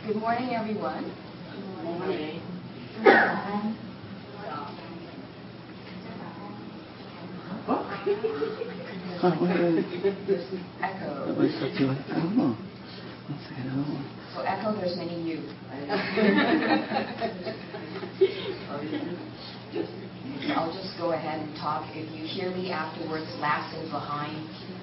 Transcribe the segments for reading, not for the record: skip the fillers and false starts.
Good morning, everyone. Good morning. Echo. So echo, there's many you. I'll just go ahead and talk. If you hear me afterwards laughing behind,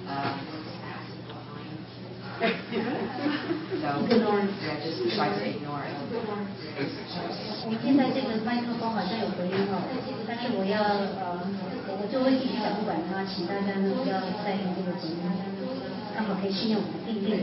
so yeah, just try to ignore it. 我现在这个麦克风好像有回音哦，但是我就会继续讲，不管它，请大家呢不要在意这个回音，刚好可以训练我们的定力。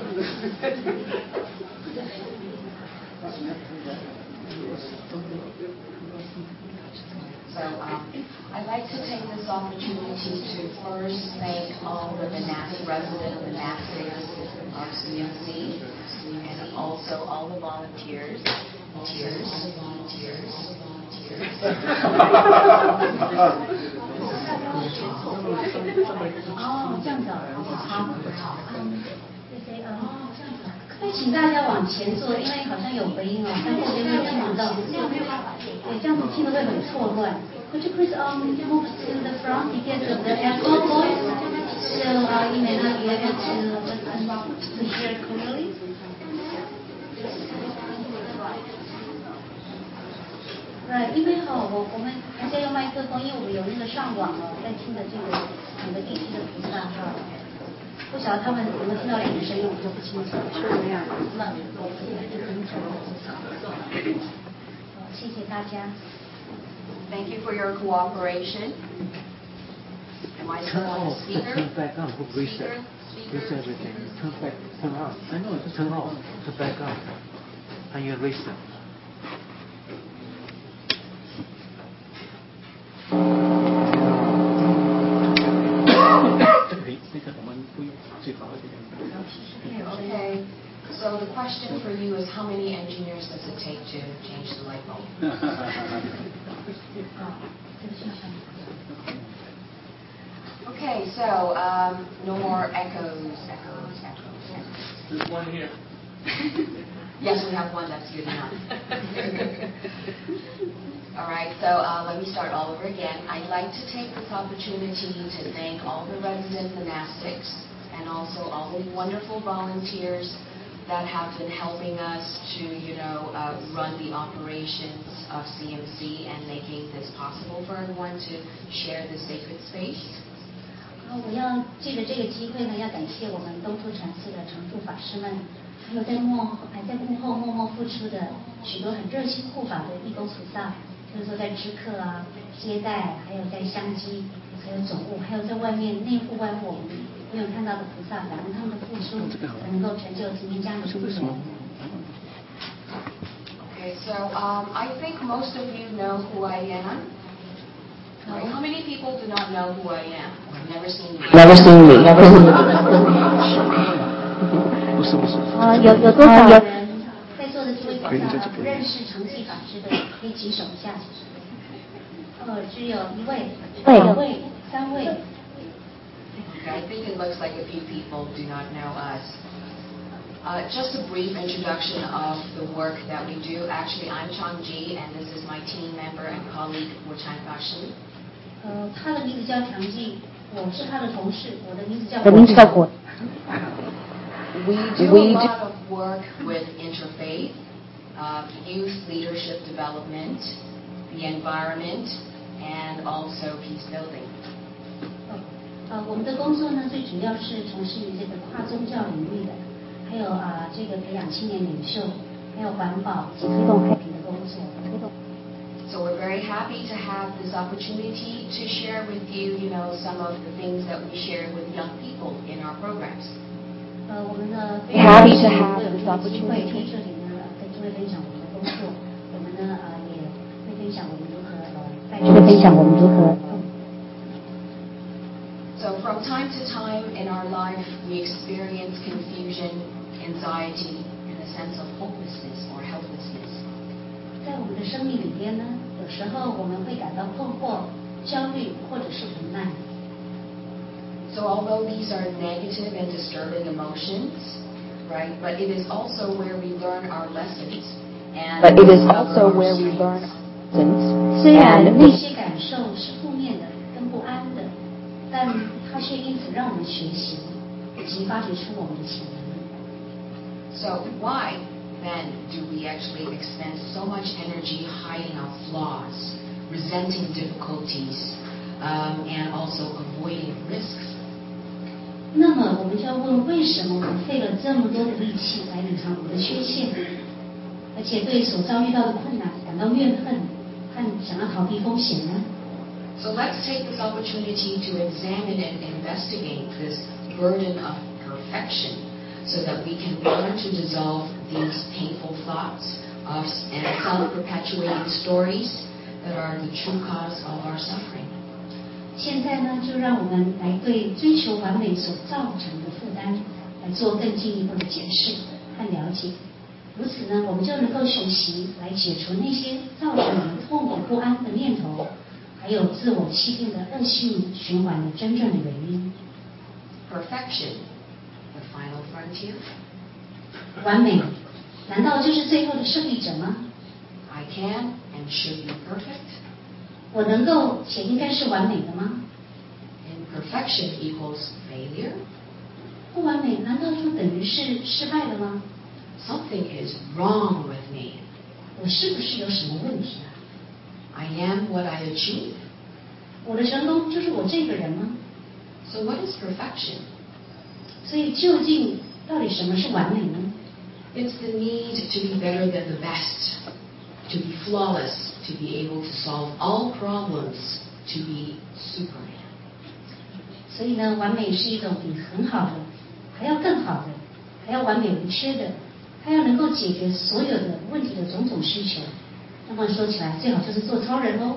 So I'd like to take this opportunity to first thank all the resident monastics of CMC and also all the volunteers. Tears. 哦，这样子啊，好，可以请大家往前坐，因为好像有回音哦，但后边没有听到。对，这样子听得会很错乱。Could you please move to the front because of the echo voice? So you may not be able to hear clearly. 对，因为我们还在用麦克风，因为我们有那个上网哦，在听的这个每个地区的菩萨哈，不晓得他们有没有听到两个声音，我就不清楚。是这样，那谢谢大家。 Thank you for your cooperation. Am I still on the speaker? Turn back on. Reset. Reset everything. Turn back. Turn on. I know. Just turn off. Turn back on. And you reset. 我们不用最好的这个。Okay. So the question for you is, how many engineers does it take to change the light bulb? Okay, so no more echoes. There's one here. Yes, we have one. That's good enough. All right, so let me start all over again. I'd like to take this opportunity to thank all the resident monastics and also all the wonderful volunteers that have been helping us to, run the operations of CMC and making this possible for everyone to share the sacred space. 我要借着这个机会呢，要感谢我们东突禅寺的常住法师们，还有在幕后默默付出的许多很热心护法的义工菩萨，就是说在知客啊、接待，还有在香积，还有总务，还有在外面内户外户我们没有看到的菩萨，感恩他们的付出，才能够成就今天这样的祝福。 Okay, so I think most of you know who I am. Right. How many people do not know who I am? Never seen me. Never seen me. 有多少人在座的这位菩萨不认识常寂法师的，可以举手一下。只有一位、两位、三位。 Okay, I think it looks like a few people do not know us. Just a brief introduction of the work that we do. Actually, I'm Chang Ji, and this is my team member and colleague, Wu Chan Fa Shi. 他的名字叫常寂，我是他的同事，我的名字叫果。 We do a lot of work with interfaith, youth leadership development, the environment, and also peace building. 我们的工作呢，最主要是从事于这个跨宗教领域的，还有这个培养青年领袖，还有环保及推动和平的工作。 So we're very happy to have this opportunity to share with you, some of the things that we share with young people in our programs. 我们呢非常happy to have this opportunity 在这里呢跟诸位分享我们的工作，我们呢也会分享我们如何 So from time to time in our life, we experience confusion, anxiety, and a sense of hopelessness or helplessness. 在我们的生命里边呢，有时候我们会感到困惑、焦虑或者是无奈。 So although these are negative and disturbing emotions, right? But it is also where we learn our lessons and But it is also discover our where we learn strengths. 虽然 and 那些感受是负面的跟不安的，但它却因此让我们学习以及发掘出我们的潜能。 So why then do we actually expend so much energy hiding our flaws, resenting difficulties, and also avoiding risks? 那么我们就要问，为什么我们费了这么多的力气来隐藏我们的缺陷，而且对所遭遇到的困难感到怨恨和想要逃避风险呢？ So let's take this opportunity to examine and investigate this burden of perfection so that we can learn to dissolve these painful thoughts and self-perpetuating stories that are the true cause of our suffering. 现在呢，就让我们来对追求完美所造成的负担来做更进一步的检视和了解。如此呢，我们就能够学习来解除那些造成我们痛苦不安的念头，还有自我欺骗的恶性循环的真正的原因。 Perfection, the final frontier. 完美，难道就是最后的胜利者吗？ I can and should be perfect. 我能够且应该是完美的吗？ Imperfection equals failure. 不完美难道就等于是失败了吗？ Something is wrong with me. 我是不是有什么问题啊？ I am what I achieve. 我的成功就是我这个人吗？ So what is perfection? 所以究竟到底什么是完美呢？ It's the need to be better than the best, to be flawless, to be able to solve all problems, to be Superman. 所以呢，完美是一种比很好的还要更好的，还要完美无缺的，还要能够解决所有的问题的种种需求。那么说起来，最好就是做超人喽。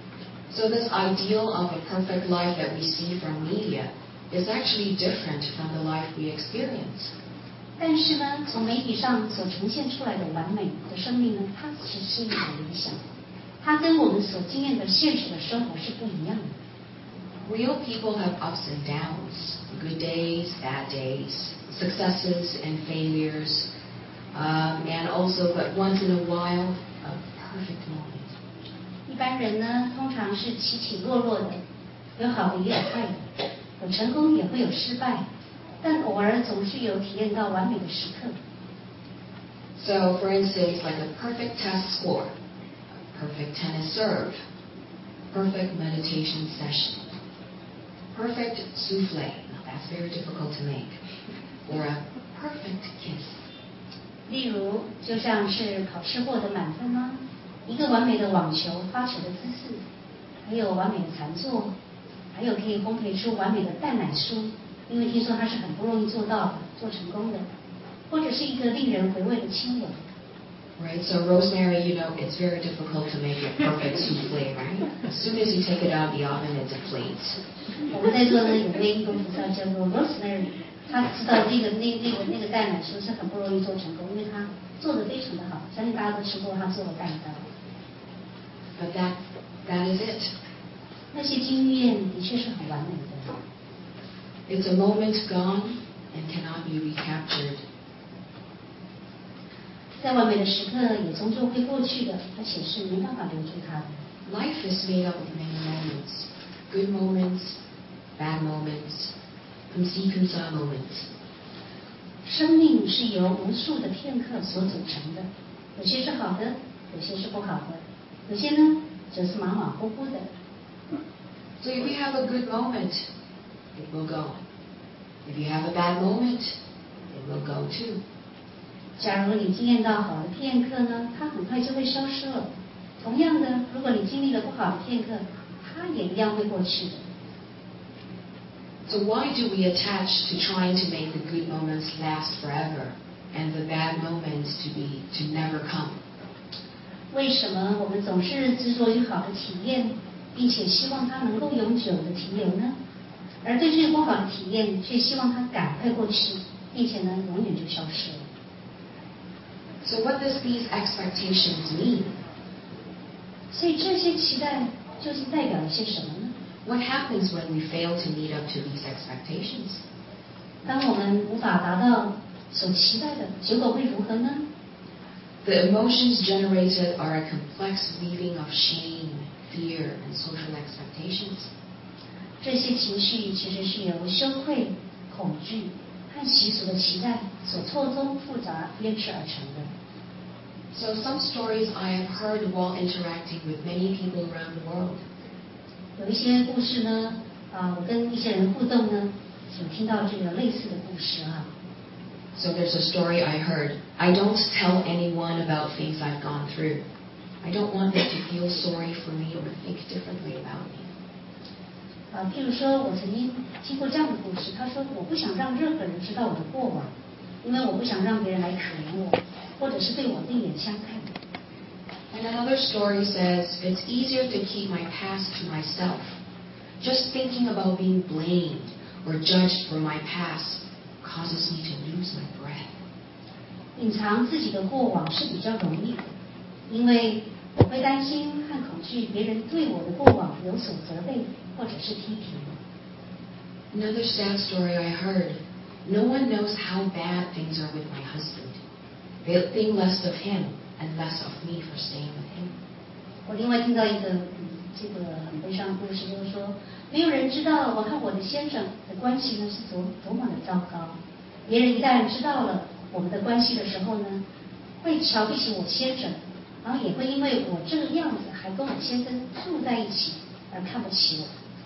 So this ideal of a perfect life that we see from media is actually different from the life we experience. 但是呢，从媒体上所呈现出来的完美的生命呢，它其实是一种理想，它跟我们所经验的现实的生活是不一样的。 Real people have ups and downs, good days, bad days, successes and failures, and also, but once in a while, a perfect moment. 一般人呢，通常是起起落落的，有好的也有坏的，有成功也会有失败，但偶尔总是有体验到完美的时刻。 So, for instance, like a perfect test score, a perfect tennis serve, perfect meditation session, perfect souffle, now that's very difficult to make, or a perfect kiss. 例如，就像是考试获得满分啦，一个完美的网球发球的姿势，还有完美的禅坐，还有可以烘焙出完美的蛋奶酥，因为听说它是很不容易做到的，做成功的，或者是一个令人回味的亲吻。 Right, so rosemary, you know, it's very difficult to make a perfect souffle, right? As soon as you take it out of the oven, it deflates. 我们在座呢有位义工菩萨叫做 Rosemary， 他知道那个蛋奶酥是很不容易做成功，因为他做得非常的好，相信大家都吃过他做的蛋糕。 But that is it. 那些经验的确是很完美的。 It's a moment gone and cannot be recaptured. 再完美的时刻也终究会过去的，而且是没办法留住它的。 Life is made up of many moments. Good moments, bad moments, comme ci comme ça moments. 生命是由无数的片刻所组成的，有些是好的，有些是不好的，有些呢则是马马虎虎的。 So if you have a good moment, it will go. If you have a bad moment, it will go too. 假如你经验到好的片刻呢，它很快就会消失了。同样的，如果你经历了不好的片刻，它也一样会过去的。 So why do we attach to trying to make the good moments last forever and the bad moments to never come? 为什么我们总是执着于好的体验，并且希望它能够永久的停留呢？而对这个不好的体验，却希望它赶快过去，并且呢，永远就消失了。 So what does these expectations mean? 所以这些期待究竟代表一些什么呢？ What happens when we fail to meet up to these expectations? 当我们无法达到所期待的结果会如何呢？ The emotions generated are a complex weaving of shame, fear, and social expectations. 这些情绪其实是由羞愧、恐惧和习俗的期待所错综复杂编织而成的。 So some stories I have heard while interacting with many people around the world. 有一些故事呢，我跟一些人互动呢，有听到这个类似的故事啊。 So there's a story I heard. I don't tell anyone about things I've gone through. I don't want them to feel sorry for me or think differently about me. 譬如说，我曾经听过这样的故事，他说我不想让任何人知道我的过往，因为我不想让别人来可怜我，或者是对我另眼相看。 And another story says, it's easier to keep my past to myself. Just thinking about being blamed or judged for my past causes me to lose my breath. 隐藏自己的过往是比较容易的，因为我会担心和恐惧别人对我的过往有所责备或者是批评。 Another sad story I heard. No one knows how bad things are with my husband. They think less of him and less of me for staying with him. 我另外听到一个这个很悲伤的故事，就是说没有人知道我和我的先生的关系呢是多么的糟糕。别人一旦知道了我们的关系的时候呢，会瞧不起我先生，然后也会因为我这个样子还跟我先生住在一起而看不起我。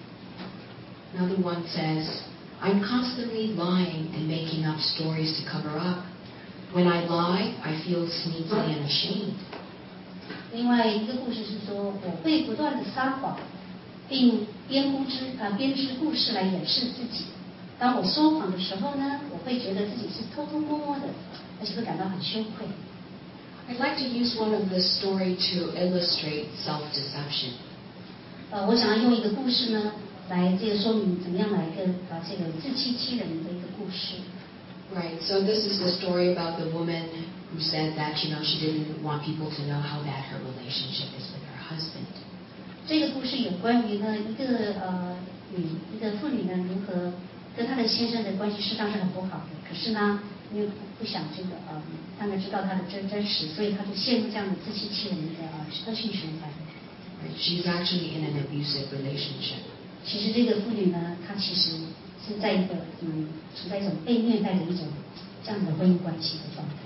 Another one says, I'm constantly lying and making up stories to cover up. When I lie, I feel sneaky and ashamed. 另外一个故事是说，我会不断的撒谎，并编织故事来掩饰自己。当我说谎的时候呢，我会觉得自己是偷偷摸摸的，而且会感到很羞愧。 I'd like to use one of this story to illustrate self-deception. 我想要用一个故事呢，来这个说明怎么样来这个自欺欺人的一个故事。 Right, so this is the story about the woman who said that, she didn't want people to know how bad her relationship is with her husband. 这个故事有关于呢一个妇女呢如何跟她的先生的关系事实上是很不好的，可是呢因为不想让人知道她的真实，所以她就陷入这样的自欺欺人的恶性循环。 Right, she's actually in an abusive relationship. 其实这个妇女呢，她其实是在一个处在一种被虐待的一种这样的婚姻关系的状态。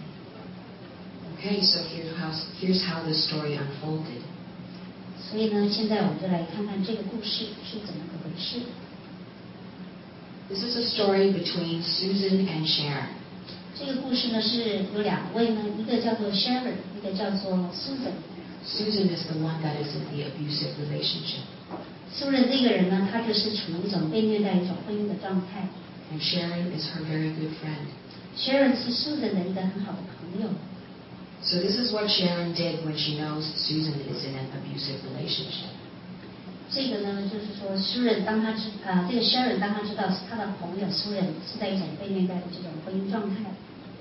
Okay, so here's how the story unfolded. 所以呢，现在我们就来看看这个故事是怎么个回事。 This is a story between Susan and Sharon. 这个故事呢是有两位呢，一个叫做 Sharon， 一个叫做 Susan。 Susan is the one that is in the abusive relationship. Susan 这个人呢，她就是处于一种被虐待一种婚姻的状态。 And Sharon is her very good friend. Sharon 是 Susan 的一个很好的朋友。 So this is what Sharon did when she knows Susan is in an abusive relationship. 这个呢，就是说 Sharon 这个 Sharon 当他知道他的朋友 Susan 是在一种被虐待的这种婚姻状态。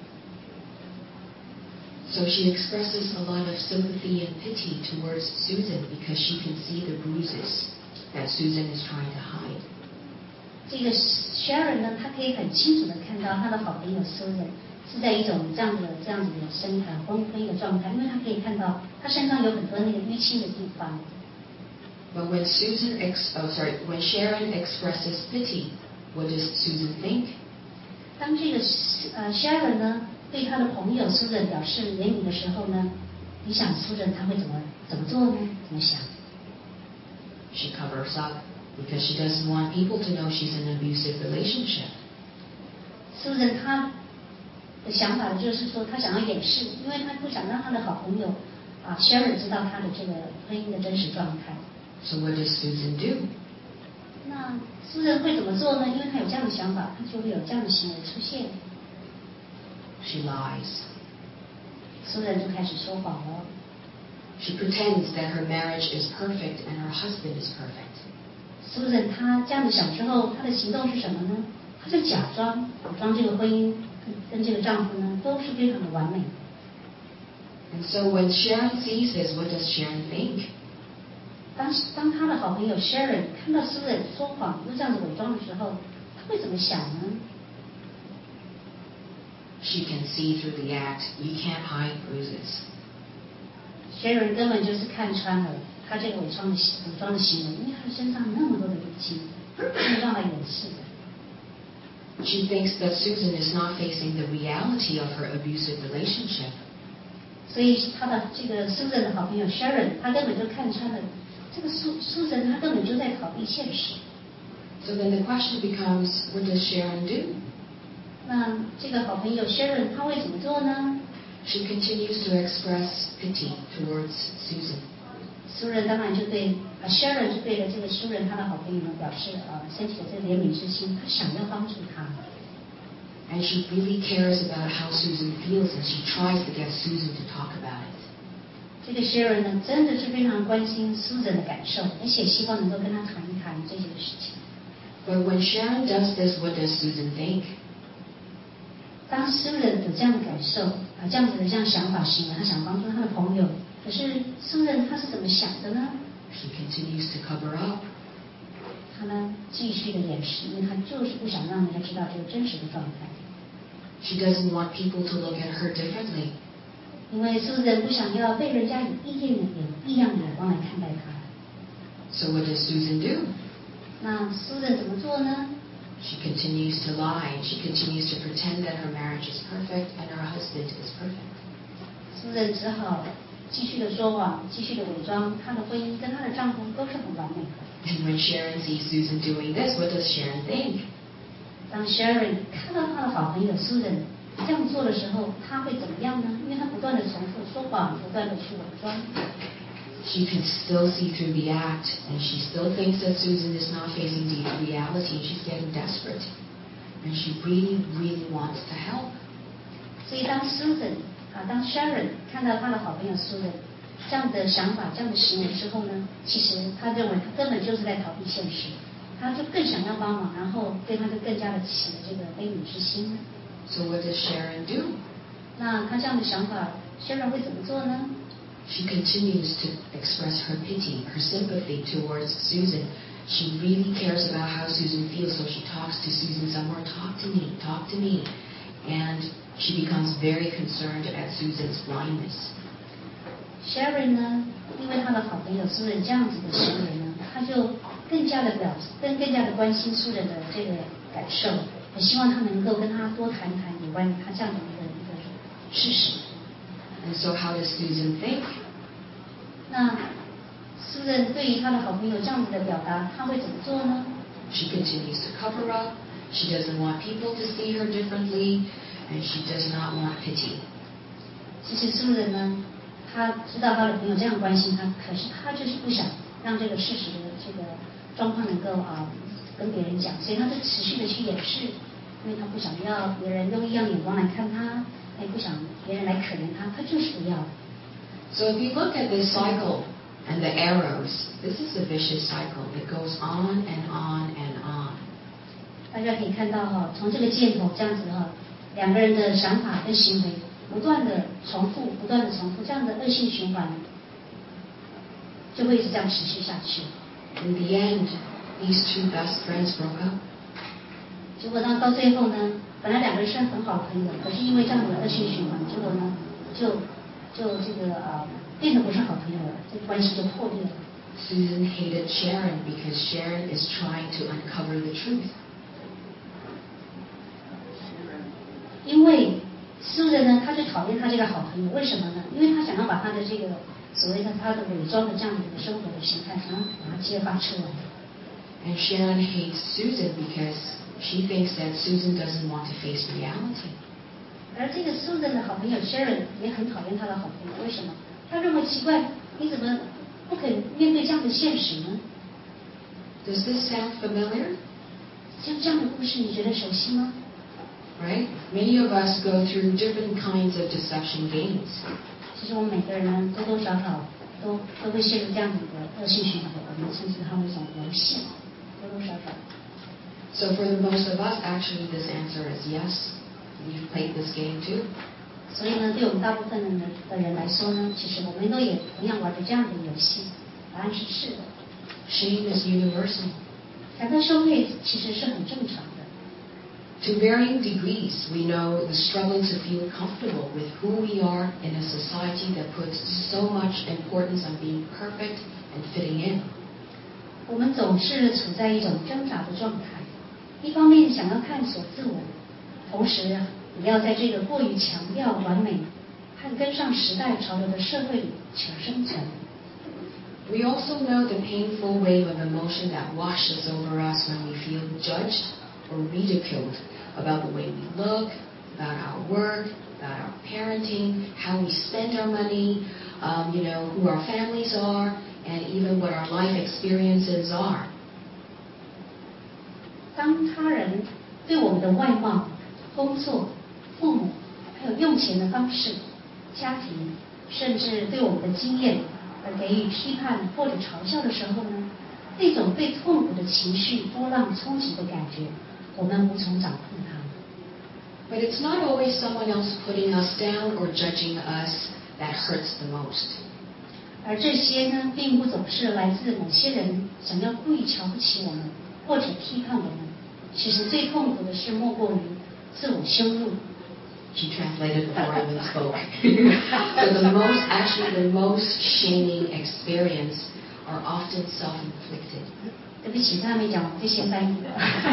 So she expresses a lot of sympathy and pity towards Susan because she can see the bruises that Susan is trying to hide. 这个 Sharon 呢，她可以很清楚的看到她的好朋友 Susan 是在一种这样子的婚姻的状态，因为她可以看到她身上有很多那个淤青的地方。 But when Sharon expresses pity, what does Susan think? 当这个Sharon 呢对她的朋友 Susan 表示怜悯的时候呢，你想 Susan 她会怎么做呢？怎么想？ She covers up because she doesn't want people to know she's in an abusive relationship. Susan 她的想法就是说，她想要掩饰，因为她不想让她的好朋友Sharon 知道她的这个婚姻的真实状态。 So what does Susan do? 那 Susan 会怎么做呢？因为她有这样的想法，她就会有这样的行为出现。 She lies. Susan 就开始说谎了。 She pretends that her marriage is perfect and her husband is perfect. Susan 她这样子想之后，她的行动是什么呢？她就假装这个婚姻跟这个丈夫呢都是非常的完美。 And so when Sharon sees this, what does Sharon think? 当她的好朋友 Sharon 看到 Susan 说谎又这样子伪装的时候，她会怎么想呢 She can see through the act. You can't hide bruises. Sharon 根本就是看穿了他这个伪装的行为，因为他身上那么多的淤青，是用来掩饰的。 She thinks that Susan is not facing the reality of her abusive relationship. 所以他的这个 Susan 的好朋友 Sharon， 他根本就看穿了这个 Susan， 他根本就在逃避现实。 So then the question becomes, what does Sharon do? 那这个好朋友 Sharon 他会怎么做呢？ She continues to express pity towards Susan. Sharon 当然就对Sharon 就对着这个 Susan 他的好朋友表示升起了这个怜悯之心，他想要帮助他。 And she really cares about how Susan feels, and she tries to get Susan to talk about it. 这个 Sharon 呢，真的是非常关心 Susan 的感受，而且希望能够跟他谈一谈这些事情。 But when Sharon does this, what does Susan think? 当 Susan 有这样的感受这样子的这样想法行为，他想帮助他的朋友，可是 Susan 他是怎么想的呢？ She continues to cover up. 他呢继续的掩饰，因为他就是不想让人家知道这个真实的状态。 She doesn't want people to look at her differently. 因为 Susan 不想要被人家以异样的眼光来看待他。 So what does Susan do? 那 Susan 怎么做呢？ She continues to lie. She continues to pretend that her marriage is perfect and her husband is perfect. Susan 只好继续的说谎，继续的伪装，她的婚姻跟她的丈夫都是很完美的。 And when Sharon sees Susan doing this, what does Sharon think? 当 Sharon 看到她的好朋友 Susan 这样做的时候，她会怎么样呢？因为她不断的重复说谎，不断的去伪装。 She can still see through the act, and she still thinks that Susan is not facing the reality, and she's getting desperate. And she really, really wants to help. 所以当 Susan 当 Sharon 看到她的好朋友 Susan 这样的想法、这样的行为之后呢，其实她认为她根本就是在逃避现实，她就更想要帮忙，然后对她就更加的起了这个悲悯之心。 So what does Sharon do? 那她这样的想法 ，Sharon 会怎么做呢？ She continues to express her pity, her sympathy towards Susan. She really cares about how Susan feels, so she talks to Susan some more. Talk to me, talk to me. And she becomes very concerned at Susan's blindness. Sharon 呢，因为她的好朋友 Susan 这样子的行为呢，她就更加的关心 Susan 的这个感受，也希望她能够跟她多谈谈有关于她这样的一个事实。 And so how does Susan think? 那 Susan 对于她的好朋友这样子的表达，她会怎么做呢？ She continues to cover up. She doesn't want people to see her differently, and she does not want pity. 其实 Susan 呢，她知道她的朋友这样关心她，可是她就是不想让这个事实的这个状况能够跟别人讲，所以她就持续的去掩饰，因为她不想要别人用异样眼光来看她，也不想别人来可怜她，她就是不要。 So if you look at this cycle and the arrows, this is a vicious cycle. It goes on and on and on. 大家可以看到从这个箭头这样子两个人的想法跟行为不断的重复，这样的恶性循环就会一直这样持续下去。 In the end, these two best friends broke up. 结果到最后呢，本来两个人是很好的朋友，可是因为这样的恶性循环，结果呢，就这个变得不是好朋友了，这个关系就破裂了。 Susan hated Sharon because Sharon is trying to uncover the truth. 因为 Susan 呢，他就讨厌他这个好朋友，为什么呢？因为他想要把他的这个所谓的他的伪装的这样的一个生活的形态，想要把它揭发出来。 And Sharon hates Susan because she thinks that Susan doesn't want to face reality. 而这个 Susan 的好朋友 Sharon 也很讨厌他的好朋友，为什么？他认为奇怪，你怎么不肯面对这样的现实呢？ Does this sound familiar? 像这样的故事，你觉得熟悉吗？ Right? Many of us go through different kinds of deception games. 其实我们每个人呢，多多少少都会陷入这样的一个恶性循环，我们称之它为一种游戏，多多少少。 So for the most of us, actually, this answer is yes. We've played this game too. 所以呢，对我们大部分的人来说呢，其实我们都也同样玩着这样的游戏。答案是是的。 Shame is universal. 感到羞愧其实是很正常的。 To varying degrees, we know the struggle to feel comfortable with who we are in a society that puts so much importance on being perfect and fitting in. 我们总是处在一种挣扎的状态，一方面想要探索自我，同时也要在这个过于强调完美和跟上时代潮流的社会里求生存。 We also know the painful wave of emotion that washes over us when we feel judged or ridiculed about the way we look, about our work, about our parenting, how we spend our money, who our families are, and even what our life experiences are. 当他人对我们的外貌、工作、父母，还有用钱的方式、家庭，甚至对我们的经验而给予批判或者嘲笑的时候呢，那种被痛苦的情绪波浪冲击的感觉，我们无从掌控它。 But it's not always someone else putting us down or judging us that hurts the most. 而这些呢，并不总是来自某些人想要故意瞧不起我们或者批判我们。其实最痛苦的是莫过于自我羞辱。 She translated before I even spoke. So the most shaming experience are often self-inflicted. 对不起，他还没讲完，就先翻译。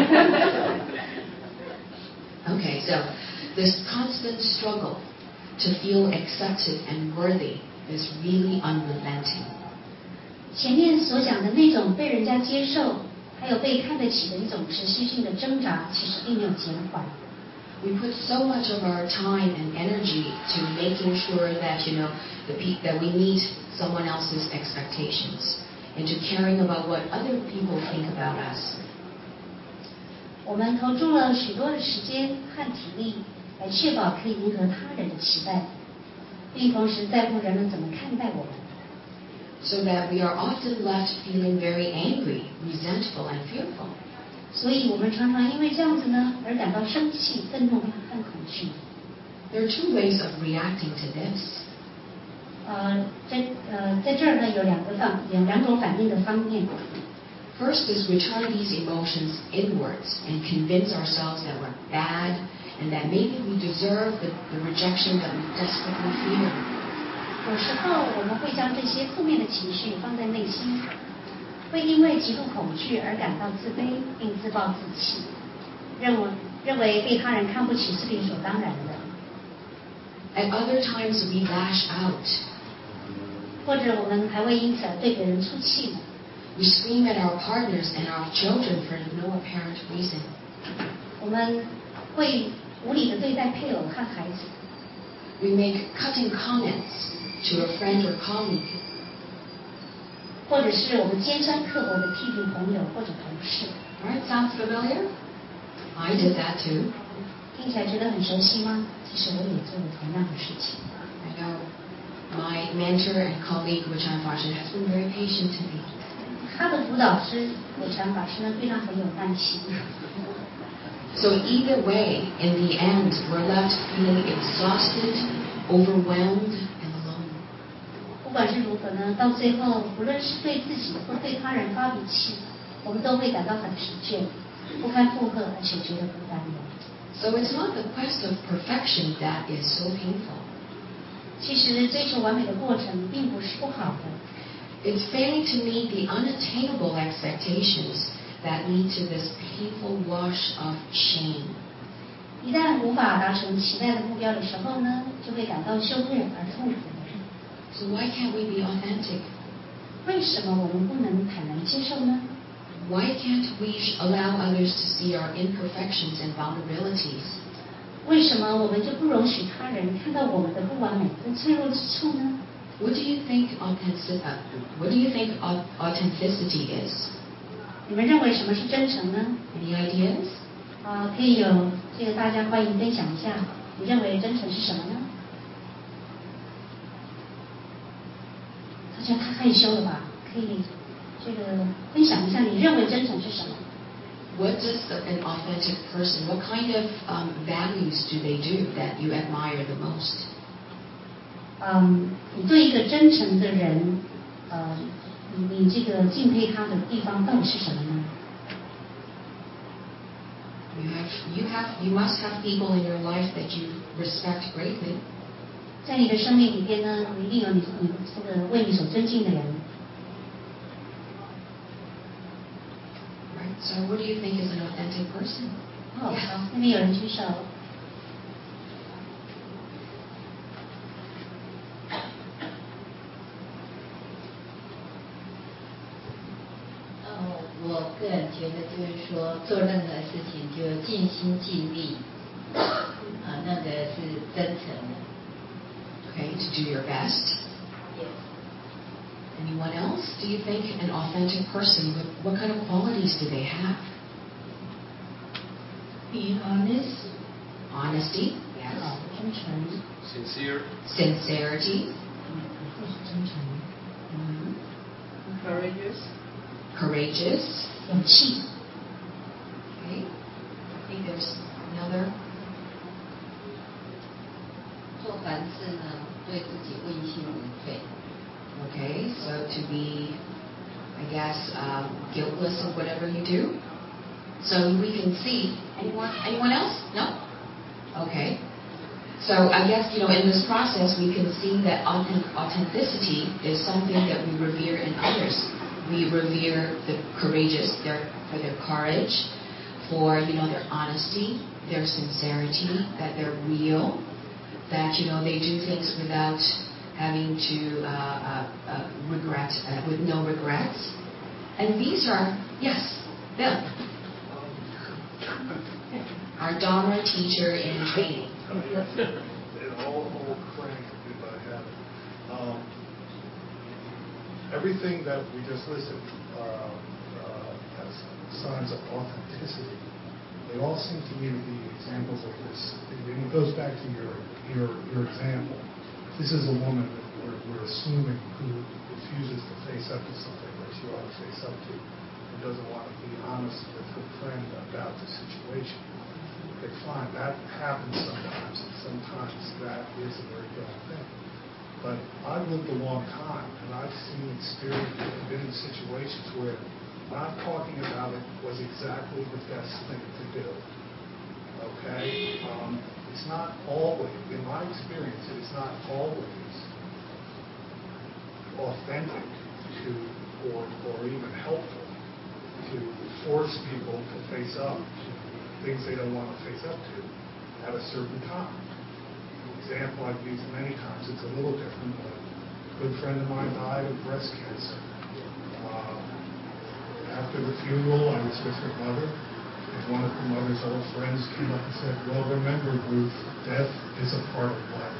Okay, so this constant struggle to feel accepted and worthy is really unrelenting. 前面所讲的那种被人家接受，还有被看得起的一种持续性的挣扎，其实并没有减缓。 We put so much of our time and energy to making sure that that we meet someone else's expectations, and to caring about what other people think about us. 我们投注了许多的时间和体力，来确保可以迎合他人的期待，并同时在乎人们怎么看待我们。 So that we are often left feeling very angry, resentful, and fearful. 所以我们常常因为这样子呢，而感到生气、愤怒和恐惧。 There are two ways of reacting to this. 在这儿呢有两种反应的方面。 First is we turn these emotions inwards and convince ourselves that we're bad and that maybe we deserve the rejection that we desperately fear. 有时候我们会将这些负面的情绪放在内心，会因为极度恐惧而感到自卑，并自暴自弃，认为被他人看不起是理所当然的。 At other times we lash out. 或者我们还会因此而对别人出气。 We scream at our partners and our children for no apparent reason. 我们会无理地对待配偶和孩子。 We make cutting comments to a friend or colleague. 或者是我们尖酸刻薄地批评朋友或者同事。 Right? Sounds familiar? I did that too. 听起来觉得很熟悉吗？其实我也做了同样的事情。 I know. My mentor and colleague, Wuchan Fashin, has been very patient to me. 他的辅导师武禅法师呢，对他很有耐心。 So either way, in the end, we're left feeling exhausted, overwhelmed, and alone. 不管是如何呢，到最后，不论是对自己或对他人发脾气，我们都会感到很疲倦，不堪负荷，而且觉得孤单的。 So it's not the quest of perfection that is so painful. 其实追求完美的过程并不是不好的。 It's failing to meet the unattainable expectations that lead to this painful wash of shame. 一旦无法达成期待的目标的时候呢，就会感到羞愧而痛苦的。 So why can't we be authentic? 为什么我们不能坦然接受呢？ Why can't we allow others to see our imperfections and vulnerabilities? 为什么我们就不容许他人看到我们的不完美跟脆弱之处呢？ What do you think authenticity is? 你们认为什么是真诚呢？ Any ideas? 可以有大家欢迎分享一下，你认为真诚是什么呢？大家太害羞了吧？可以分享一下，你认为真诚是什么？ What does an authentic person, what kind of values do they do that you admire the most? 你对一个真诚的人，你敬佩他的地方到底是什么呢？ You must have people in your life that you respect greatly. 在你的生命里边呢，一定有你这个为你所尊敬的人。 Right. So, what do you think is an authentic person? 好，那边有人举手。 我个人觉得就是说，做任何事情就尽心尽力，那个是真诚的。 Okay, to do your best. Yes. Anyone else? Do you think an authentic person, what kind of qualities do they have? Being honest. Honesty. Yes. 真诚。 Sincere. Sincerity. 真诚。 Courageous. Courageous. 勇气。 Okay. I think there's another. 做凡事呢，对自己问心无愧。 Okay, so to be, I guess, guiltless of whatever you do. So we can see. Anyone else? No? Okay. So I guess, in this process, we can see that authenticity is something that we revere in others. We revere the courageous for their courage, for, their honesty, their sincerity, that they're real, that, they do things without having to regret, with no regrets. And these are, yes, Bill, our Dharma teacher in training. An old crank, if I have it. Everything that we just listed as signs of authenticity, they all seem to me to be examples of this. And it goes back to your example. This is a woman that we're assuming who refuses to face up to something that she ought to face up to and doesn't want to be honest with her friend about the situation. Okay, fine, that happens sometimes, and sometimes that is a very bad thing. But I've lived a long time, and I've seen experience and been in situations where not talking about it was exactly the best thing to do. Okay? It's not always, in my experience, it is not always authentic to, or even helpful to force people to face up to things they don't want to face up to at a certain time. An example I've used many times, it's a little different, but a good friend of mine died of breast cancer. After the funeral, I was with her mother, and one of her mother's old friends came up and said, well, remember, Ruth, death is a part of life.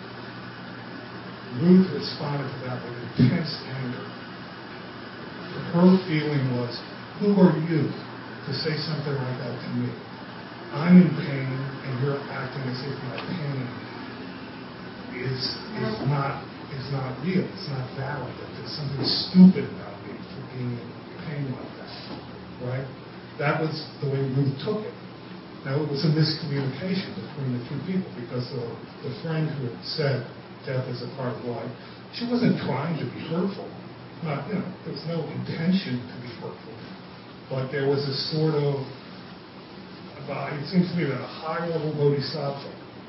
Ruth responded to that with intense anger. Her feeling was, who are you to say something like that to me? I'm in pain, and you're acting as if my pain is not real. It's not valid. That there's something stupid about me for being in pain like that, right? That was the way Ruth took it. Now, it was a miscommunication between the two people because the friend who had said death is a part of life, she wasn't trying to be hurtful. There was no intention to be hurtful. But there was a sort of, it seems to me that a high-level bodhisattva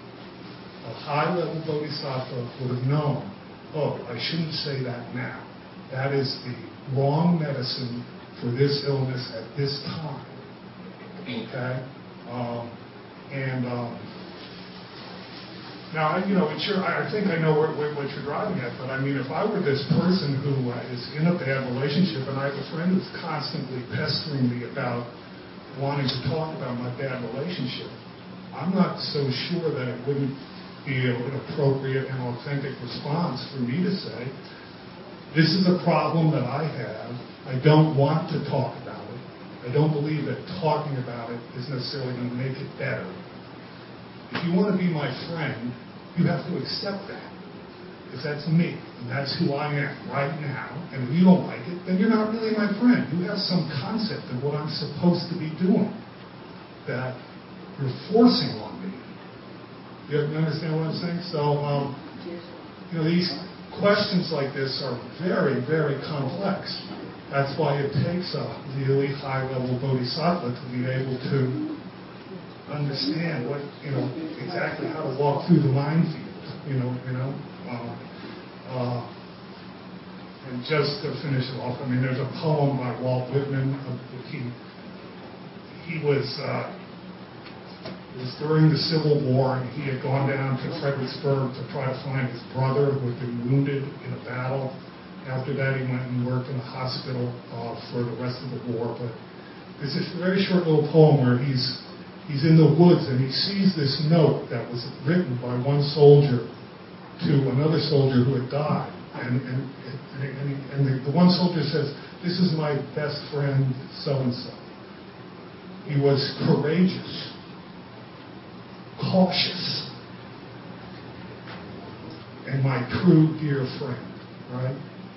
would have known, oh, I shouldn't say that now. That is the wrong medicine for this illness at this time. Okay? Now, I think I know what you're driving at, but I mean, if I were this person who is in a bad relationship and I have a friend who's constantly pestering me about wanting to talk about my bad relationship, I'm not so sure that it wouldn't be an appropriate and authentic response for me to say, this is a problem that I have. I don't want to talk about it. I don't believe that talking about it is necessarily going to make it better. If you want to be my friend, you have to accept that. Because that's me, and that's who I am right now. And if you don't like it, then you're not really my friend. You have some concept of what I'm supposed to be doing that you're forcing on me. You understand what I'm saying? So, these questions like this are very, very complex. That's why it takes a really high-level bodhisattva to be able to understand what, exactly how to walk through the minefield, and just to finish it off, there's a poem by Walt Whitman. He was during the Civil War, and he had gone down to Fredericksburg to try to find his brother who had been wounded in a battle. After that, he went and worked in a hospital for the rest of the war. But there's this very short little poem where he's in the woods and he sees this note that was written by one soldier to another soldier who had died. And the one soldier says, "This is my best friend, so-and-so. He was courageous, cautious, and my true dear friend," right?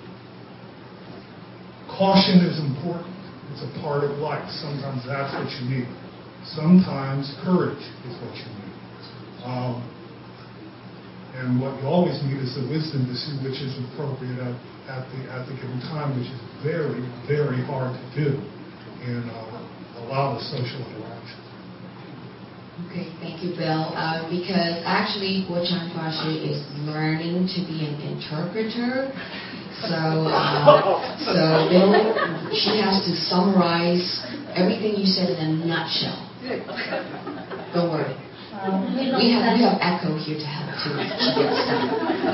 Caution is important. It's a part of life. Sometimes that's what you need. Sometimes courage is what you need. And what you always need is the wisdom to see which is appropriate at the given time, which is very, very hard to do in a lot of social interaction. Okay, thank you, Bill. Because actually, Guo Chanfashi is learning to be an interpreter. So Bill, she has to summarize everything you said in a nutshell. Don't worry. We have Echo here to help too. She gets that.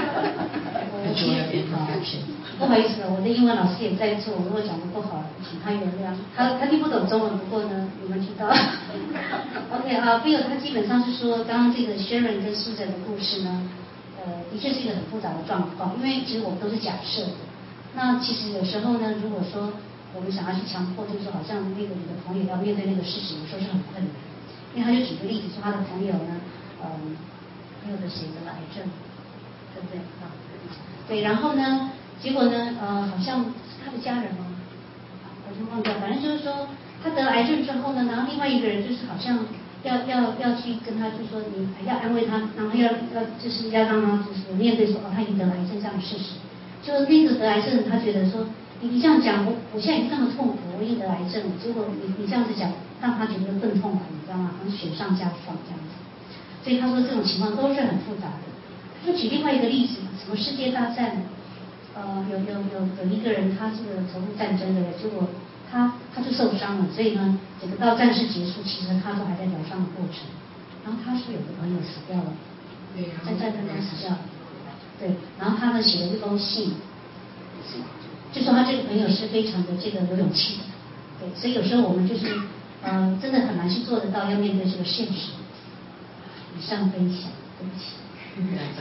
The joy of imperfection. 不好意思，我的英文老师也在座，如果讲得不好，请他原谅。他听不懂中文，不过呢，你们知道。OK 啊，Bill 他基本上是说，刚刚这个 Sharon 跟 Susan 的故事呢，的确是一个很复杂的状况，因为其实我们都是假设的。那其实有时候呢，如果说我们想要去强迫，就是说好像那个你的朋友要面对那个事实，有时候是很困难。因为他就举个例子说，他的朋友呢，朋友的谁得了癌症，对不对啊？对，然后呢，结果呢，好像是他的家人吗？我就忘掉，反正就是说他得了癌症之后呢，然后另外一个人就是好像要去跟他，就说你要安慰他，然后就是要让他就是面对说他已经得了癌症这样的事实。就那个得癌症，他觉得说你这样讲，我现在已经这么痛苦，我已经得癌症了，结果你这样子讲，让他觉得更痛苦，你知道吗？好像雪上加霜这样子。所以他说这种情况都是很复杂的。他说举另外一个例子，什么世界大战，有一个人他这个投入战争的，结果他就受伤了，所以呢，整个到战事结束，其实他都还在疗伤的过程。然后他说有个朋友死掉了，在战争中死掉了。对，然后他呢写了一封信，就说他这个朋友是非常的这个有勇气的，对，所以有时候我们就是真的很难去做得到，要面对这个现实。以上分享，对不起。 That's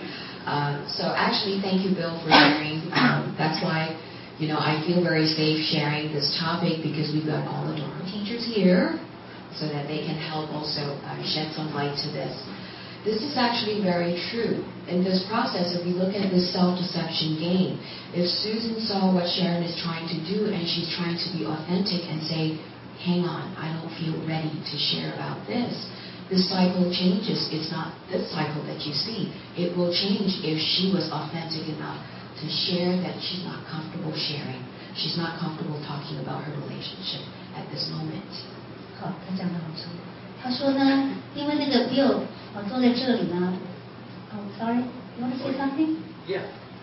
okay. So actually, thank you, Bill, for sharing. That's why, I feel very safe sharing this topic because we've got all the Dharma teachers here, so that they can help also shed some light to this. This is actually very true. In this process, if we look at this self-deception game, if Susan saw what Sharon is trying to do and she's trying to be authentic and say, hang on, I don't feel ready to share about this. This cycle changes. It's not this cycle that you see. It will change if she was authentic enough to share that she's not comfortable sharing. She's not comfortable talking about her relationship at this moment. 好，他讲得好长。他说呢，因为那个 Bill 坐在这里呢。Sorry, you want to say something? Yeah.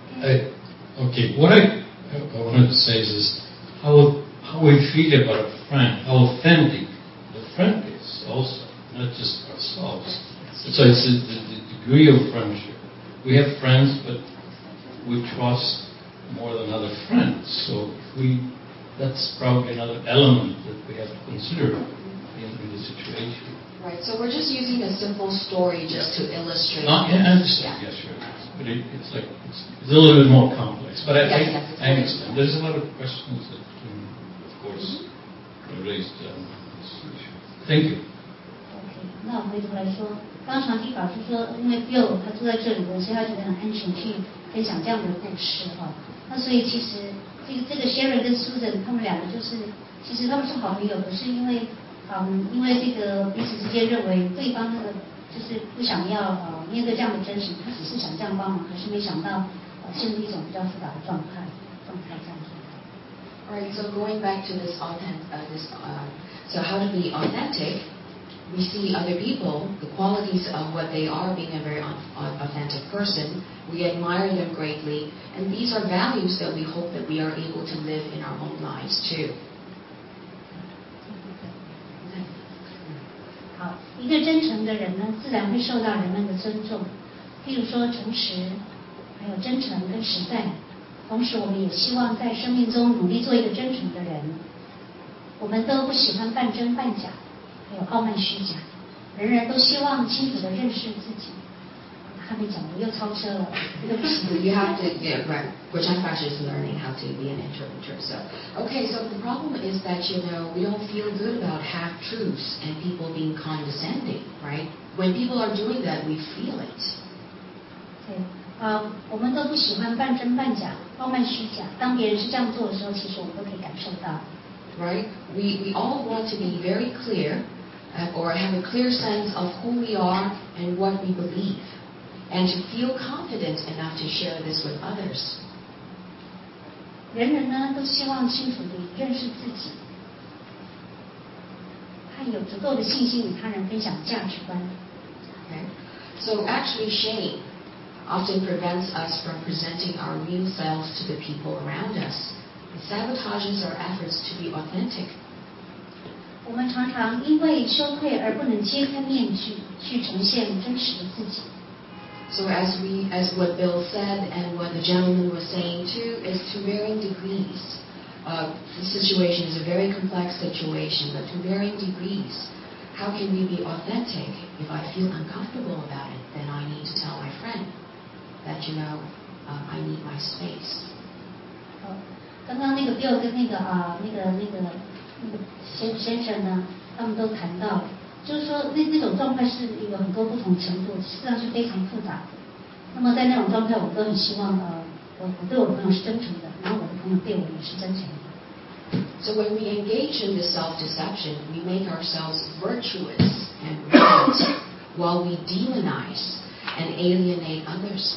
Okay. What I wanted to say is how we feel about a friend, how authentic the friend is also, not just ourselves. So it's the degree of friendship. We have friends, but we trust more than other friends. So that's probably another element that we have to consider in the situation. Right, so we're just using a simple story just to illustrate. Yeah, I understand. Yeah, sure. But it's a little bit more complex. But I understand. There's a lot of questions that, of course, are raised on this issue. Thank you. OK， 那我回头来说，刚常听法师说，因为 Bill 他坐在这里的，所以他觉得很安全去分享这样的故事哈。那所以其实这个 Sharon 跟 Susan 他们两个就是，其实他们是好朋友，可是因为这个彼此之间认为对方那个就是不想要面对这样的真实，他只是想这样帮忙，可是没想到陷入一种比较复杂的状态这样子。 Alright, so going back to this so how to be authentic, we see other people, the qualities of what they are, being a very authentic person. We admire them greatly, and these are values that we hope that we are able to live in our own lives too. 好，一个真诚的人呢，自然会受到人们的尊重。譬如说诚实，还有真诚跟实在。同时，我们也希望在生命中努力做一个真诚的人。我们都不喜欢半真半假，还有傲慢虚假。人人都希望清楚地认识自己。还没讲，我又超车了，对不起。 You have to, yeah, right. Gurchan is learning how to be an interpreter. So, okay, so the problem is that, we don't feel good about half-truths and people being condescending, right? When people are doing that, we feel it. 对，我们都不喜欢半真半假、傲慢虚假。当别人是这样做的时候，其实我们都可以感受到。 Right? We all want to be very clear or have a clear sense of who we are and what we believe, and to feel confident enough to share this with others. 人人呢都希望清楚地认识自己，和有足够的信心与他人分享价值观。 Okay? So actually shame often prevents us from presenting our real selves to the people around us. It sabotages our efforts to be authentic. 我们常常因为羞愧而不能揭开面具，去呈现真实的自己。 So as what Bill said and what the gentleman was saying too, is to varying degrees. The situation is a very complex situation, but to varying degrees. How can we be authentic? If I feel uncomfortable about it, then I need to tell my friend that, I need my space. 刚刚那个 Bill 跟那个先生呢，他们都谈到了，就是说那种状态是有很多不同程度，实际上是非常复杂的。那么在那种状态，我们都很希望我对我的朋友是真诚的，然后我的朋友对我也是真诚的。 So when we engage in this self-deception, we make ourselves virtuous and right while we demonize and alienate others.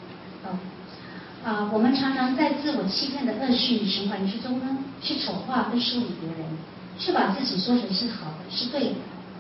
我们常常在自我欺骗的恶性循环之中呢，去丑化跟疏离别人，去把自己说成是好的，是对的。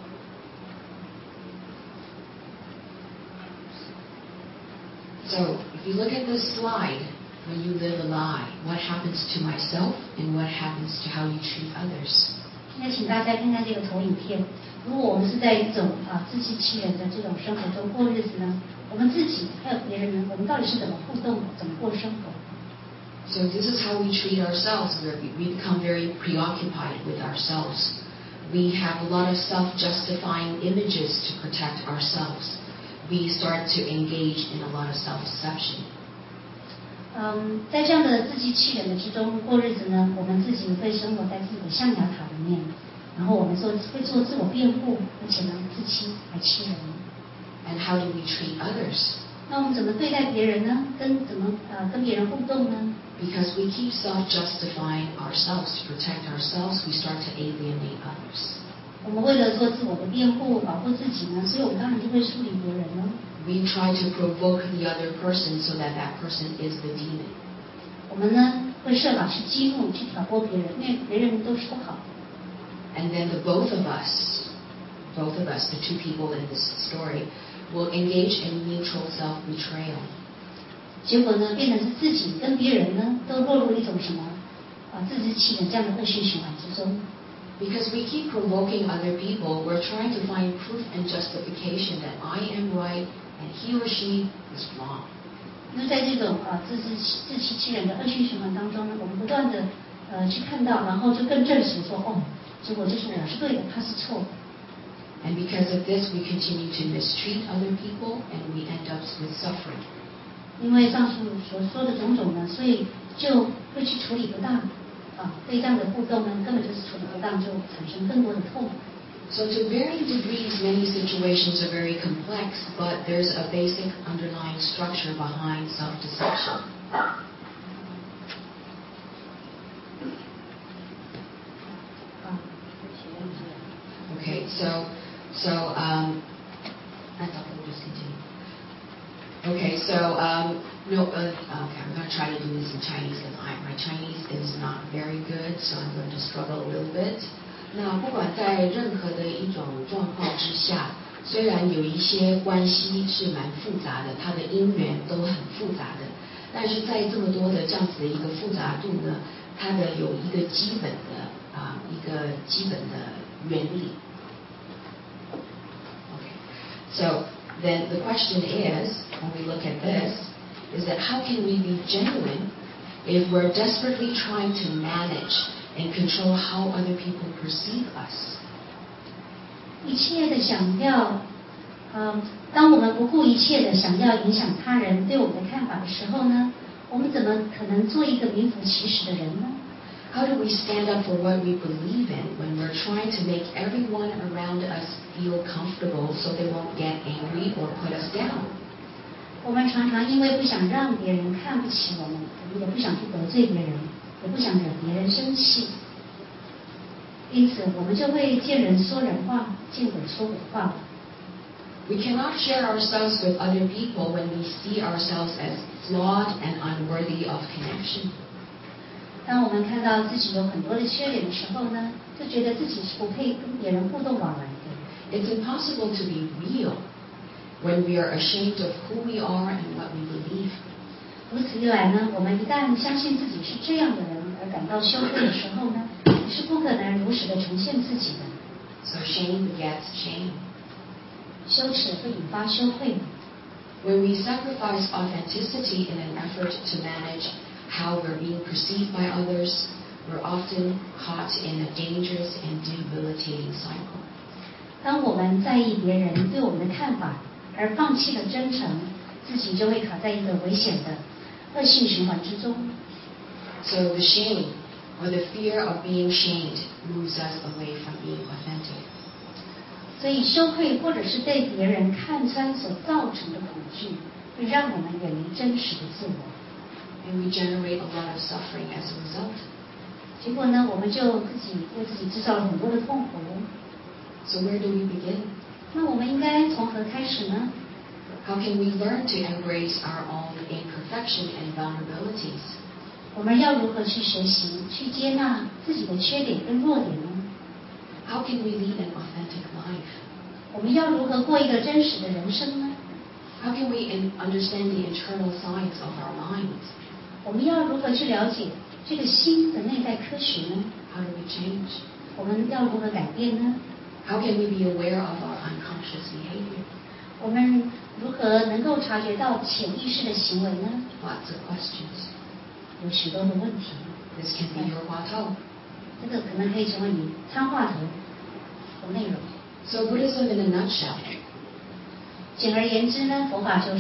So if you look at this slide, when you live a lie, what happens to myself and what happens to how you treat others? 现在请大家看看这个投影片。如果我们是在一种自欺欺人的这种生活中过日子呢，我们自己还有别人呢，我们到底是怎么互动的，怎么过生活？ So this is how we treat ourselves, where we become very preoccupied with ourselves. We have a lot of self-justifying images to protect ourselves. We start to engage in a lot of self-deception. 在这样的自欺欺人的之中过日子呢，我们自己会生活在自己的象牙塔里面，然后我们会做自我辩护，而且呢自欺来欺人。 And how do we treat others? 那我们怎么对待别人呢？怎么跟别人互动呢？ Because we keep self-justifying ourselves to protect ourselves, we start to alienate others. 我们为了做自我的辩护，保护自己呢，所以我们当然就会疏离别人了。 We try to provoke the other person so that person is the demon. 我们呢会设法去激怒、去挑拨别人，因为别人都是不好的。 And then both of us, the two people in this story, will engage in mutual self-betrayal. 结果呢，变成是自己跟别人呢都落入一种什么自欺欺人这样的恶性循环之中。 Because we keep provoking other people, we're trying to find proof and justification that I am right and he or she is wrong. 因为在这种自欺欺人的恶性循环当中呢，我们不断的去看到，然后就更证实说，结果就是我是对的，他是错的。 And because of this, we continue to mistreat other people and we end up with suffering. 因为上述所说的种种呢，所以就会去处理不当对这样的互动呢，根本就是处理不当，就产生更多的痛苦。 So to varying degrees, many situations are very complex, but there's a basic underlying structure behind self-deception. Okay, so that's okay, we'll just continue. Okay, so okay, I'm going to try to do this in Chinese because my Chinese is not very good, so I'm going to struggle a little bit. 那不管在任何的一种状况之下，虽然有一些关系是蛮复杂的，它的因缘都很复杂的，但是在这么多的这样子的一个复杂度呢，它的有一个基本的原理。Okay. So then the question is, when we look at this, is that how can we be genuine if we're desperately trying to manage and control how other people perceive us? 一切的想要，当我们不顾一切的想要影响他人对我们的看法的时候呢，我们怎么可能做一个名副其实的人呢？ How do we stand up for what we believe in when we're trying to make everyone around us feel comfortable so they won't get angry or put us down? 我们常常因为不想让别人看不起我们，我们也不想去得罪别人，也不想惹别人生气，因此我们就会见人说人话，见鬼说鬼话。 We cannot share ourselves with other people when we see ourselves as flawed and unworthy of connection. 当我们看到自己有很多的缺点的时候呢，就觉得自己是不配跟别人互动往来的。 It's impossible to be real when we are ashamed of who we are and what we believe. 如此一来呢，我们一旦相信自己是这样的人而感到羞愧的时候呢，你是不可能如实的呈现自己的。 So shame begets shame. 羞耻会引发羞愧。 When we sacrifice authenticity in an effort to manage how we're being perceived by others, we're often caught in a dangerous and debilitating cycle. 当我们在意别人对我们的看法，而放弃了真诚，自己就会卡在一个危险的恶性循环之中。 So the shame or the fear of being shamed moves us away from being authentic. 所以羞愧或者是被别人看穿所造成的恐惧，会让我们远离真实的自我。 And we generate a lot of suffering as a result. 结果呢，我们就为自己制造了很多的痛苦。 So where do we begin? 那我们应该从何开始呢？ How can we learn to embrace our own imperfection and vulnerabilities? 我们要如何去学习，去接纳自己的缺点跟弱点呢？ How can we lead an authentic life? 我们要如何过一个真实的人生呢？ How can we understand the internal science of our minds? 我们要如何去了解这个心的内在科学呢？ How do we change? 我们要如何改变呢？ How can we be aware of our unconscious behavior? 我们如何能够察觉到潜意识的行为呢？ Lots of questions. 有许多的问题。 This can be your Huatou. 这个可能可以成为你参话头的内容。 So Buddhism in a nutshell. 简而言之呢，佛法就是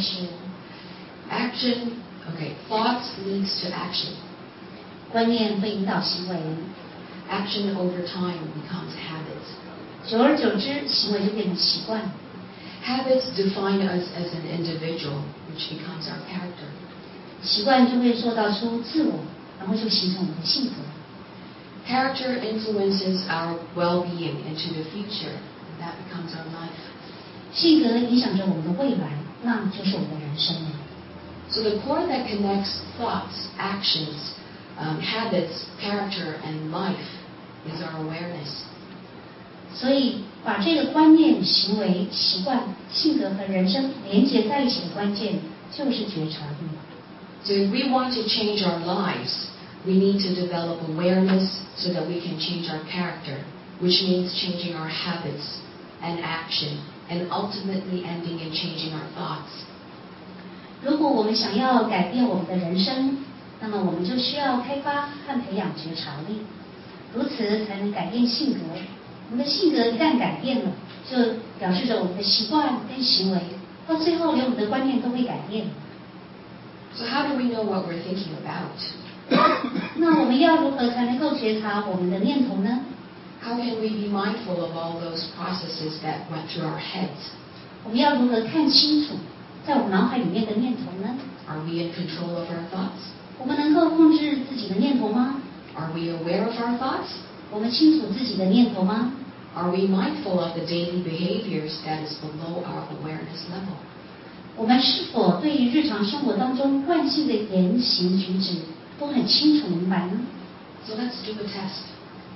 Action, okay, thoughts leads to action. 观念会引导行为， Action over time becomes habits. 久而久之，行为就变成习惯。 Habits define us as an individual, which becomes our character. 习惯就会塑造出自我，然后就形成我们的性格。 Character influences our well-being into the future, and that becomes our life. 性格影响着我们的未来，那就是我们的人生了。 So the core that connects thoughts, actions, habits, character, and life is our awareness. 所以，把这个观念、行为、习惯、性格和人生连结在一起的关键，就是觉察力。 So if we want to change our lives, we need to develop awareness so that we can change our character, which means changing our habits and action, and ultimately ending in changing our thoughts. 如果我们想要改变我们的人生，那么我们就需要开发和培养觉察力，如此才能改变性格。我们的性格一旦改变了，就表示着我们的习惯跟行为，到最后连我们的观念都会改变。 So how do we know what we're thinking about? 那我们要如何才能够觉察我们的念头呢？ How can we be mindful of all those processes that went through our heads? 我们要如何看清楚在我们脑海里面的念头呢？ Are we in control of our thoughts? 我们能够控制自己的念头吗？ Are we aware of our thoughts? 我们清楚自己的念头吗？ Are we mindful of the daily behaviors that is below our awareness level? 我们是否对于日常生活当中惯性的言行举止都很清楚明白呢？ So let's do a test.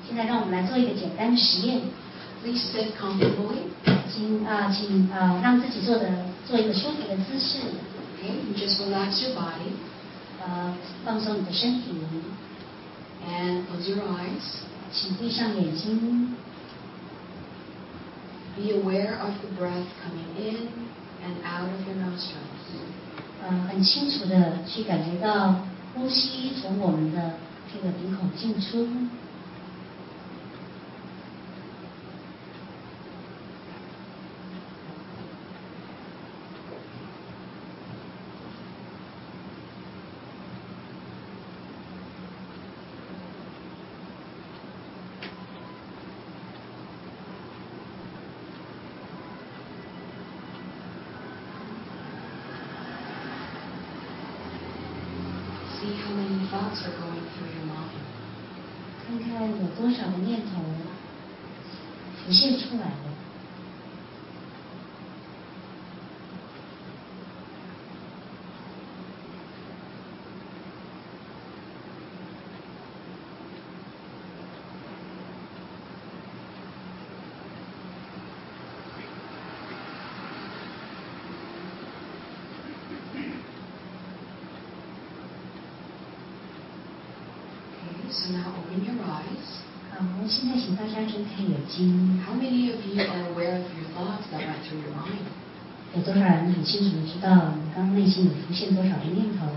现在让我们来做一个简单的实验， Please sit comfortably. 请让自己做一个舒服的姿势， Okay, you just relax your body 放松你的身体， and close your eyes. 请闭上眼睛， Be aware of the breath coming in and out of your nostrils. 很清楚的去感觉到呼吸从我们的这个鼻孔进出。 See how many thoughts are going through your mind. 看看有多少个念头浮现出来了。 Okay, so now open your eyes. 好，现在请大家睁开眼睛。 How many of you are aware of your thoughts that went through your mind? 有多少人很清楚的知道你刚刚内心有浮现多少个念头？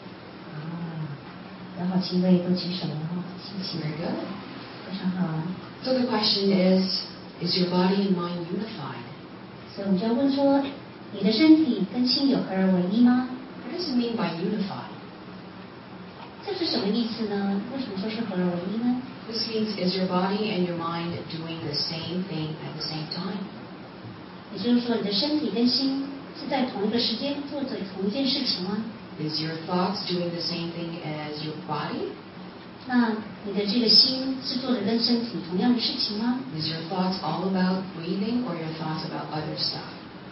有好几位都举手了哈，谢谢， Very good. 非常好。 So the question is your body and mind unified? 所以我们就要问说，你的身体跟心有合而为一吗？ What does it mean by unified? 这是什么意思呢？为什么说是合而为一呢？ This means is your body and your mind doing the same thing at the same time? 也就是说，你的身体跟心是在同一个时间做着同一件事情吗？ Is your thoughts doing the same thing as your body? 那你的这个心是做着跟身体同样的事情吗？ Is your thoughts all about breathing or your thoughts about other stuff?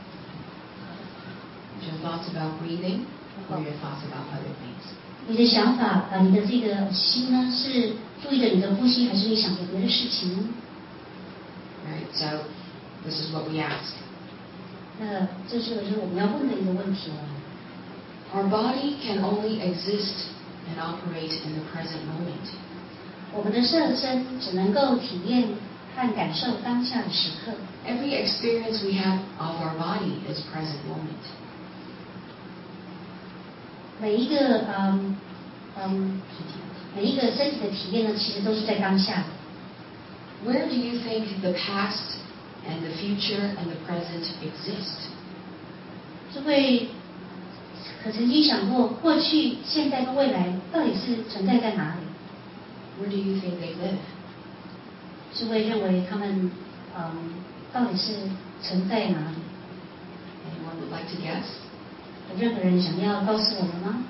Is your thoughts about breathing or your thoughts about other things? 你的想法你的这个心呢，是注意着你的呼吸，还是你想着别的事情呢？ Right, so this is what we ask. 那这是我们要问的一个问题了。 Our body can only exist and operate in the present moment. 我们的色身只能够体验和感受当下的时刻。 Every experience we have of our body is present moment. 每一个身体的体验呢，其实都是在当下的。 Where do you think the past and the future and the present exist? 就会可曾经想过，过去、现在跟未来到底是存在在哪里？ Where do you think they live? 是会认为他们到底是存在哪里？ Anyone would like to guess? 有任何人想要告诉我们吗？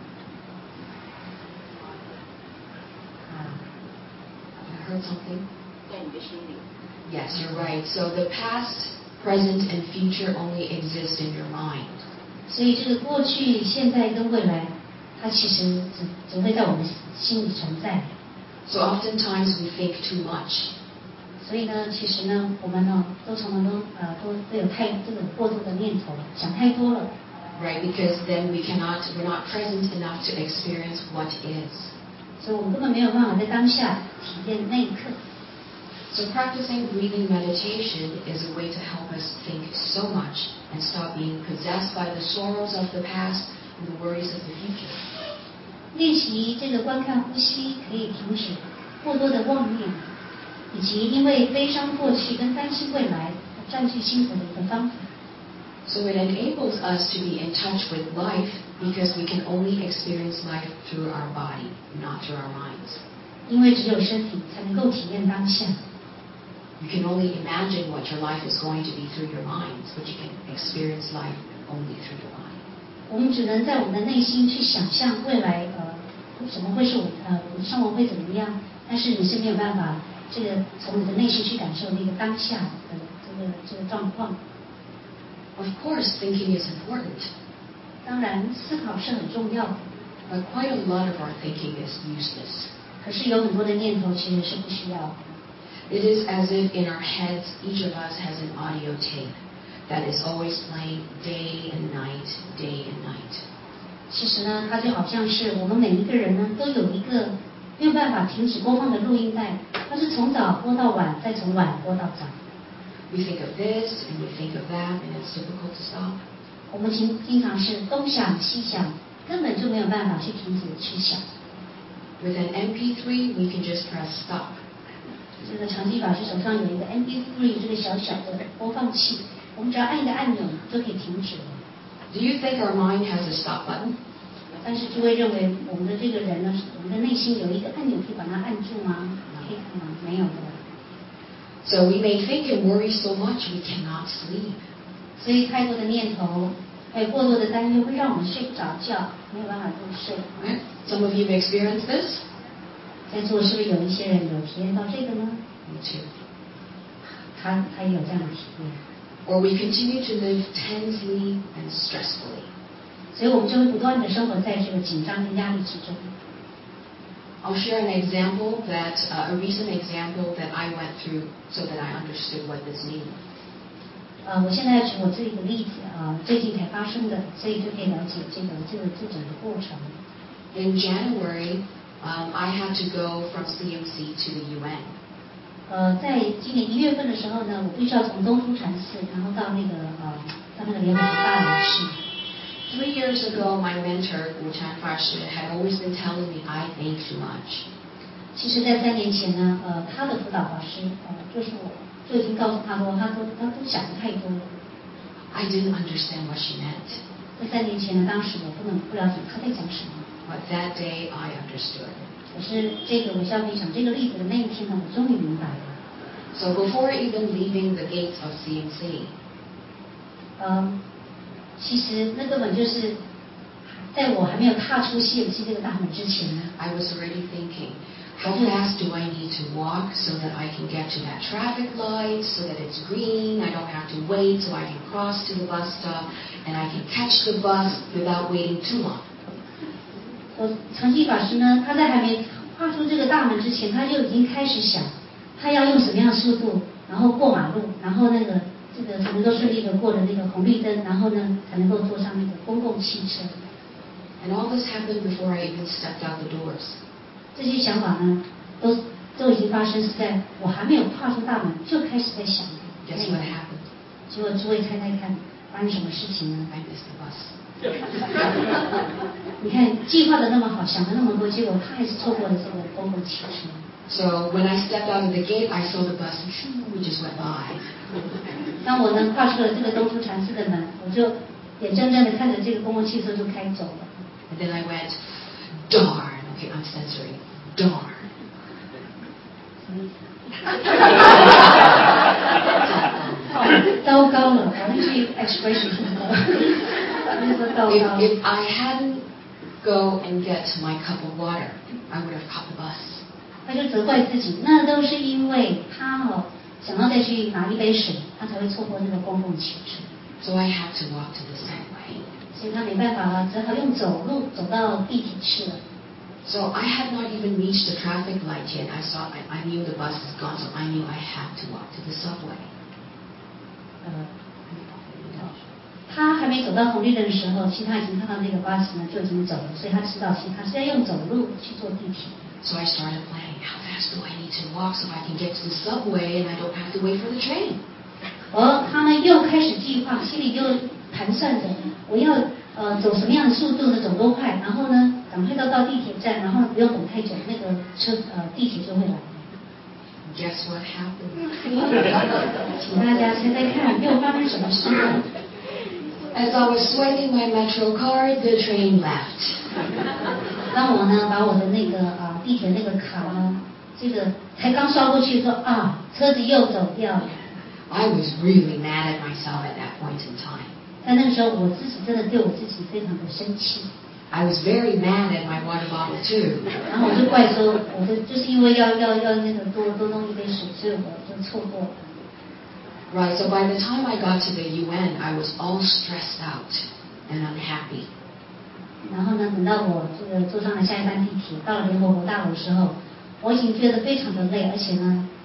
I heard something. 在你的心里。 Yes, you're right. So the past, present, and future only exist in your mind. 所以这个过去、现在跟未来，它其实只会在我们心里存在。 So oftentimes we think too much. 所以呢，其实呢，我们呢都常常都有这种过度的念头，想太多了。 Right, because then we're not present enough to experience what is. 所以我们根本没有办法在当下体验那一刻。 So practicing breathing meditation is a way to help us think so much and stop being possessed by the sorrows of the past and the worries of the future. 练习这个观看呼吸，可以停止过多的妄念，以及因为悲伤过去跟担心未来占据心头的一个方法。 So it enables us to be in touch with life because we can only experience life through our body, not through our minds. 因为只有身体才能够体验当下。 You can only imagine what your life is going to be through your minds, but you can experience life only through your body. 我们只能在我们的内心去想象未来什么会是我的生活会怎么样，但是你是没有办法从你的内心去感受那个当下的这个状况。 Of course, thinking is important, 当然，思考是很重要的， but quite a lot of our thinking is useless. 可是有很多的念头其实是不需要的。 It is as if in our heads, each of us has an audio tape that is always playing day and night, day and night. 其实呢，它就好像是我们每一个人呢，都有一个没有办法停止播放的录音带，它是从早播到晚，再从晚播到早。 We think of this and we think of that, and it's difficult to stop. 我们经常是东想西想，根本就没有办法去停止去想。 With an MP3, we can just press stop. 这个长期法师手上有一个 MP3 这个小小的播放器，我们只要按一个按钮就可以停止了。 Do you think our mind has a stop button? 但是诸位认为我们的这个人呢，我们的内心有一个按钮可以把它按住吗？可以看吗？没有的。 So we may think and worry so much we cannot sleep. 所以太多的念头，还有过多的担忧，会让我们睡不着觉，没有办法入睡。 Right? Some of you have experienced this. 在座是不是有一些人有体验到这个呢？ Me too. 他也有这样的体验。 Or we continue to live tensely and stressfully. 所以我们就会不断的生活在这个紧张跟压力之中。 I'll share an example a recent example that I went through so that I understood what this means. 我现在举我自己的例子最近才发生的，所以就可以了解这整个过程。 In January, I had to go from CMC to the UN. 在今年1月份的时候呢，我必须要从东突禅寺，然后到那个联合国大楼去。 3 years ago, my mentor, Wu Chan Fashi, had always been telling me I think too much. 其实，在3年前呢，他的辅导法师，就是我，就已经告诉他说，他都想的太多了。 I didn't understand what she meant. 在3年前呢，当时我不了解他在讲什么。 But that day, I understood. 可是我需要分享这个例子的那一天呢，我终于明白了。 So before even leaving the gates of CMC, 其实那根本就是在我还没有踏出CMC这个大门之前呢， I was already thinking, how fast do I need to walk so that I can get to that traffic light, so that it's green, I don't have to wait, so I can cross to the bus stop, and I can catch the bus without waiting too long. 我长期法师呢，他在还没跨出这个大门之前，他就已经开始想，他要用什么样的速度，然后过马路，然后这个才能够顺利的过了那个红绿灯，然后呢才能够坐上那个公共汽车。 And all this happened before I even stepped out the doors. 这些想法呢，都已经发生，是在我还没有跨出大门就开始在想。 Guess what happened? 结果诸位猜猜看，发生什么事情呢？ I missed the bus. 你看计划的那么好，想的那么多，结果他还是错过了这个公共汽车。 So when I stepped out of the gate, I saw the bus just went by. 当我呢跨出了这个东突禅寺的门，我就眼睁睁的看着这个公共汽车就开走了。 And then I went, darn. Okay, I'm censoring. Darn. 糟糕了，我那句 expression 是那说糟糕。 If I hadn't go and get my cup of water, I would have caught the bus. 他就责怪自己，那都是因为他想要再去拿一杯水，他才会错过那个公共汽车。 So I had to walk to the subway. 所以他没办法了，只好用走路走到地铁去了。 So I had not even reached the traffic light yet. I knew the bus is gone, so I knew I had to walk to the subway. 他还没走到红绿灯的时候，其实他已经看到那个巴士呢就已经走了，所以他知道其实他是要用走路去坐地铁。 So I started planning, how fast do I need to walk so I can get to the subway and I don't have to wait for the train? 他呢又开始计划，心里又盘算着我要走什么样的速度呢，走多快，然后呢赶快到地铁站，然后不用等太久，那个地铁就会来。 Guess what happened? 请大家猜猜看，又发生什么事了？ As I was swiping my Metro card, the train left. 当我呢把我的那个地铁那个卡呢，这个才刚刷过去的时候车子又走掉了。 I was really mad at myself at that point in time. 在那个时候，我自己真的对我自己非常的生气。 I was very mad at my water bottle too. 然后我就怪说，我就是因为要那个多弄一杯水，所以我就错过了。 Right, so by the time I got to the UN, I was all stressed out and unhappy. 然后呢，等到我这个坐上了下一班地铁，到了联合国大楼的时候，我已经觉得非常的累，而且呢，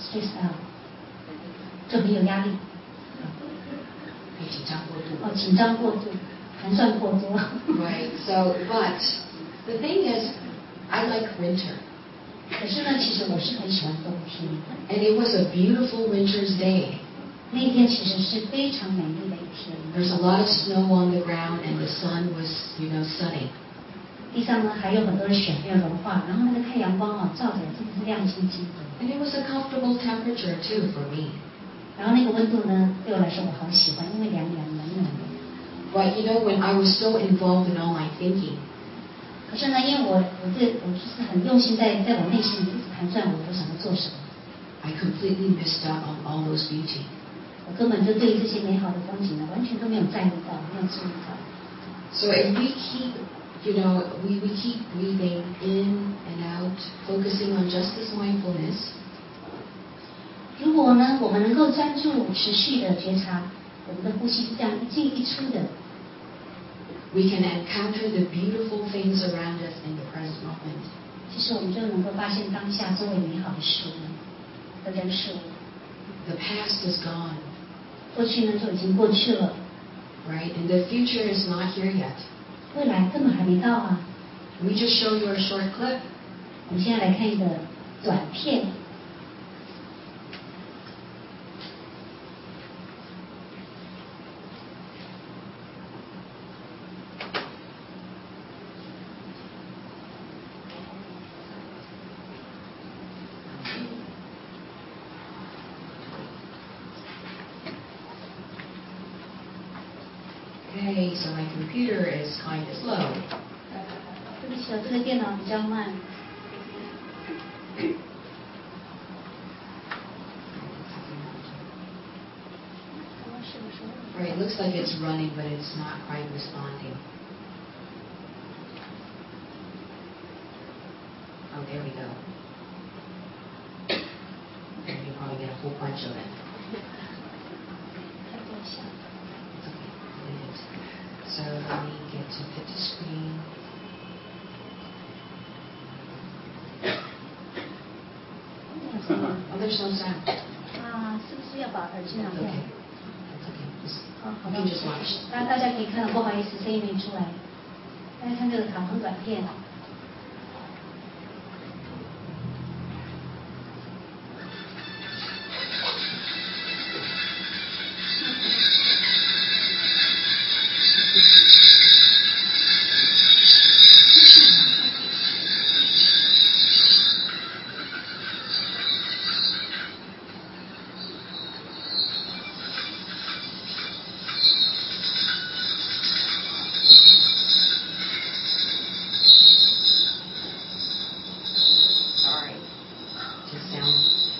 stress out，就很有压力， 会紧张过度。 紧张过度，盘算过多。 Right. So, but the thing is, I like winter. 可是呢，其实我是很喜欢冬天。 And it was a beautiful winter's day. 那一天其实是非常美丽的一天。 There's a lot of snow on the ground, and the sun was, sunny. 地上呢还有很多的雪没有融化，然后那个太阳光照着，真的是亮晶晶的。 And it was a comfortable temperature too for me. 然后那个温度呢，对我来说我好喜欢，因为凉凉冷冷的。 But when I was so involved in all my thinking, 可是呢，因为我就是很用心在我内心里一直盘算我想要做什么。 I completely missed out on all those beauty. 我根本就对这些美好的风景呢，完全都没有在意到，没有注意到。 So if we keep, we keep breathing in and out, focusing on just this mindfulness. 如果呢，我们能够专注、持续的觉察我们的呼吸是这样一进一出的。 We can encounter the beautiful things around us in the present moment. 其实我们就能够发现当下周围美好的事物和人事物。 The past is gone. 过去呢就已经过去了。 Right? And the future is not here yet. 未来根本还没到啊。 We just show you a short clip. 我们现在来看一个短片。 Okay, so my computer is kind of slow. 对不起，这个电脑比较慢。 Right, it looks like it's running, but it's not quite responding. Oh, there we go. And you probably get a whole bunch of it. It's okay, leave it. So let me get to fit the screen. Oh, there's no sound. 是不是要把耳机拿掉？ Okay. That's okay. Just, 好 you 的。 can just watch. 大家可以看到，不好意思，声音没出来。大家看这个卡通短片。Sorry. Just sound.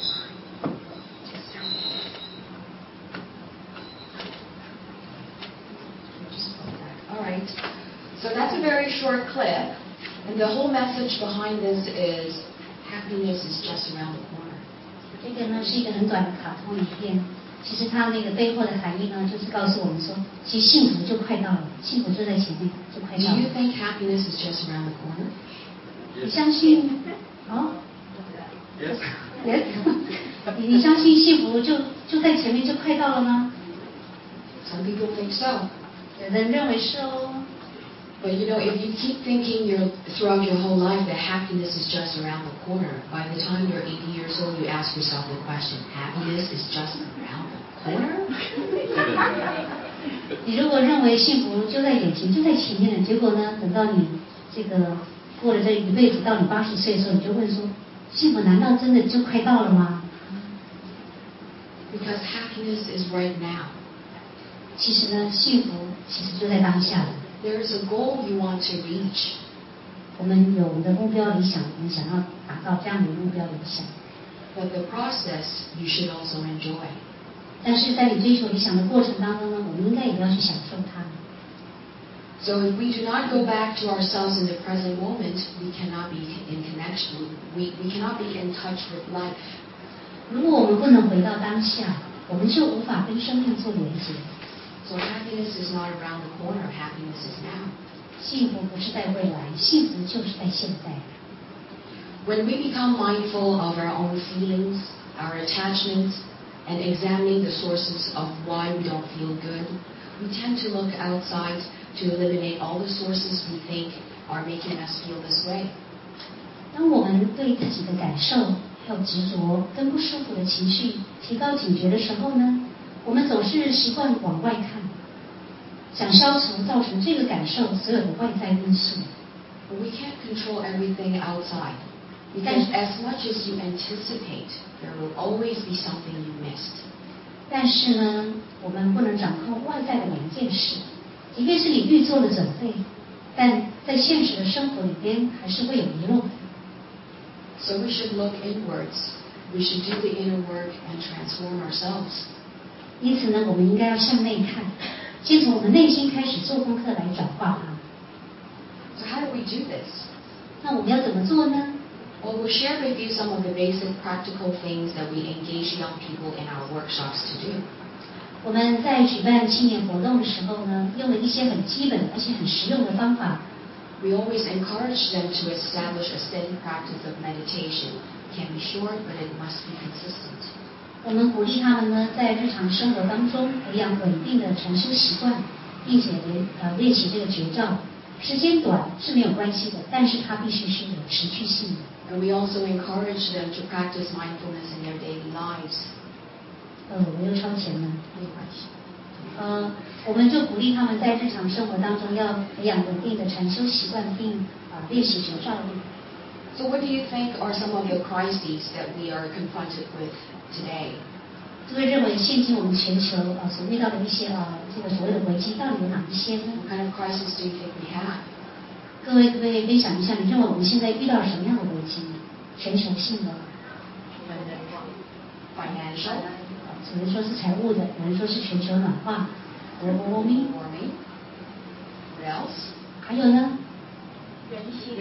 Just go back. All right. So that's a very short clip, and the whole message behind this is happiness is just around the corner. 这个呢是一个很短的卡通影片，其实它那个背后的含义呢，就是告诉我们说，其实幸福就快到了，幸福就在前面，就快 Do 到 you 了。 think happiness is just around the corner? 你相信？哦 Yes. ，yes 你相信幸福就在前面，就快到了吗？ Some people think so. 有人认为是哦。 But if you keep thinking throughout your whole life that happiness is just around the corner, by the time you're 80 years old, you ask yourself the question, happiness is just around the corner? 你如果认为幸福就在眼前，就在前面了，结果呢，等到你这个过了这一辈子，到你80岁的时候，你就问说，幸福难道真的就快到了吗？ Because happiness is right now. 其实呢，幸福其实就在当下了。 There is a goal you want to reach. 我们有我们的目标理想，我们想要达到这样的目标理想。 But the process you should also enjoy. 但是在你追求理想的过程当中呢，我们应该也要去享受它。 So if we do not go back to ourselves in the present moment, we cannot be in connection. We cannot be in touch with life. 如果我们不能回到当下，我们就无法跟生命做连接。 So happiness is not around the corner. Happiness is now. 幸福不是在未来，幸福就是在现在。 When we become mindful of our own feelings, our attachments, and examining the sources of why we don't feel good, we tend to look outside to eliminate all the sources we think are making us feel this way. 当我们对自己的感受还有执着跟不舒服的情绪提高警觉的时候呢，我们总是习惯往外看，想消除造成这个感受所有的外在因素。 But we can't control everything outside, because as much as you anticipate, there will always be something you missed. 但是呢，我们不能掌控外在的每一件事，即便是你预做了准备，但在现实的生活里边还是会有遗漏的。 So we should look inwards. We should do the inner work and transform ourselves. 因此呢，我们应该要向内看，先从我们内心开始做功课来转化它。 So how do we do this? 那我们要怎么做呢？ Well, we'll share with you some of the basic practical things that we engage young people in our workshops to do. 我们在举办青年活动的时候呢，用了一些很基本而且很实用的方法。 We always encourage them to establish a steady practice of meditation. It can be short, but it must be consistent. 我们鼓励他们呢，在日常生活当中培养稳定的禅修习惯，并且练习这个觉照。时间短是没有关系的，但是它必须是有持续性的。 And we also encourage them to practice mindfulness in their daily lives. 我又超前了。我们就鼓励他们在日常生活当中要培养稳定的禅修习惯，并练习觉照力。 So what do you think are some of the crises that we are confronted with today? 各位认为现今我们全球所遇到的一些这个所谓的危机到底有哪一些呢？ What kind of crisis do you think we have? 各位可不可以分享一下，你认为我们现在遇到什么样的危机？全球性的。 Financial. 有人说是财务的，有人说是全球暖化 global warming。 What else? 还有呢？ 人心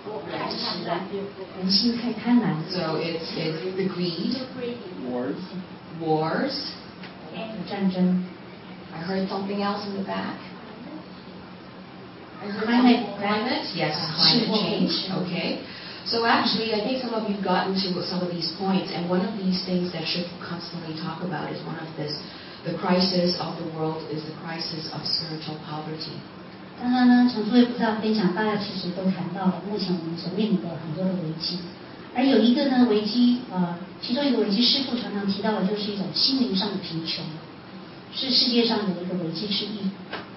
人心太贪婪。 So it's the greed. Wars. 战争。 I heard something else in the back. Climate. Yes, climate change. Okay. So actually, I think some of you've gotten to some of these points, and one of these things that should constantly talk about is one of this, the crisis of the world is the crisis of spiritual poverty. 刚刚呢，从诸位菩萨分享，大家其实都谈到了目前我们所面临的很多的危机，而有一个呢危机，其中一个危机师父常常提到的就是一种心灵上的贫穷，是世界上的一个危机之一。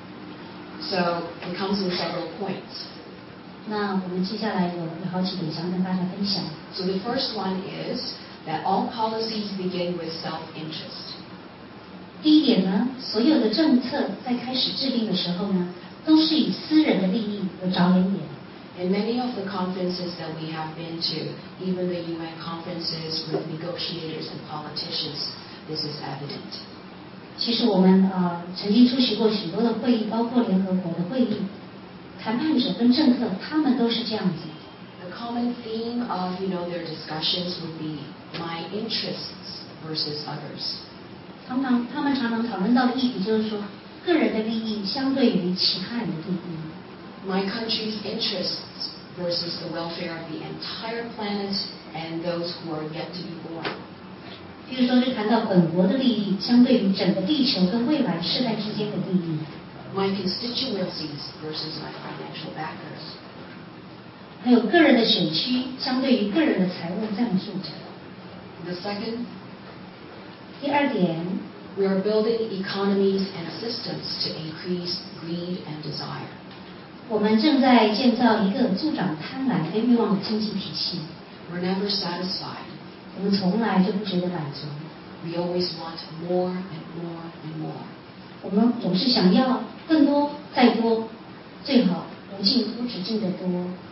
So it comes with several points. 那我们接下来有好几点想跟大家分享。 So the first one is that all policies begin with self-interest. 第一点呢，所有的政策在开始制定的时候呢，都是以私人的利益为着眼点。 In many of the conferences that we have been to, even the UN conferences with negotiators and politicians, this is evident. 其实我们曾经出席过许多的会议，包括联合国的会议，谈判者跟政客他们都是这样子。 The common theme of their discussions would be my interests versus others. 他们常常讨论到的议题就是说，个人的利益相对于其他人的利益。 My country's interests versus the welfare of the entire planet and those who are yet to be born. 比如说，是谈到本国的利益相对于整个地球跟未来世代之间的利益。 My constituencies versus my financial backers. 还有个人的选区相对于个人的财务赞助者。 The second, 第二点， we are building economies and systems to increase greed and desire. 我们正在建造一个助长贪婪跟欲望的经济体系。 We're never satisfied. 我们从来就不觉得满足， We always want more and more and more. 我们总是想要更多再多，最好无止境的多。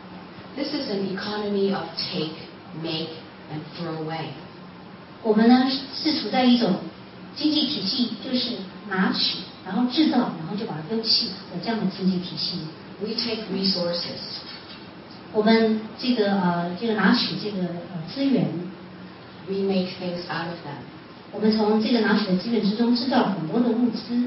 This is an economy of take, make, and throw away. 我们呢是处在一种经济体系，就是拿取，然后制造，然后就把它丢弃的这样的经济体系。 We take resources. 我们这个拿取这个资源， We make things out of them. 我们从这个拿取的资源之中制造了很多的物资，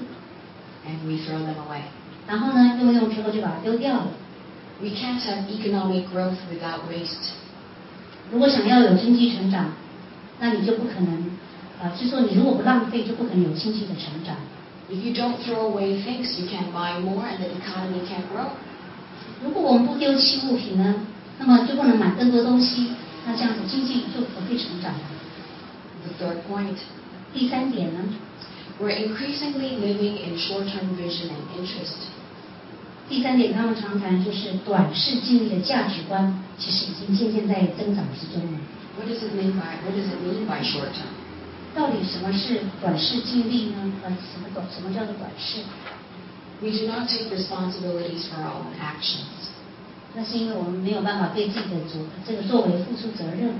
And we throw them away. 然后呢用之后就把它丢掉了。 We can't have economic growth without waste. 如果想要有经济成长， 那你就不可能，就是说你如果不浪费，就不可能有经济的成长。 If you don't throw away things, you can buy more and the economy can grow. 如果我们不丢弃物品呢，那么就不能买更多东西，那这样子经济就不会成长了。 The third point. 第三点呢， We're increasingly living in short-term vision and interest. 第三点他们常谈就是短视近利的价值观，其实已经渐渐在增长之中了。 What does it mean by short-term? 到底什么是短视近利呢？什么叫做短视？ We do not take responsibilities for our own actions. 那是因为我们没有办法对自己的这个作为付出责任。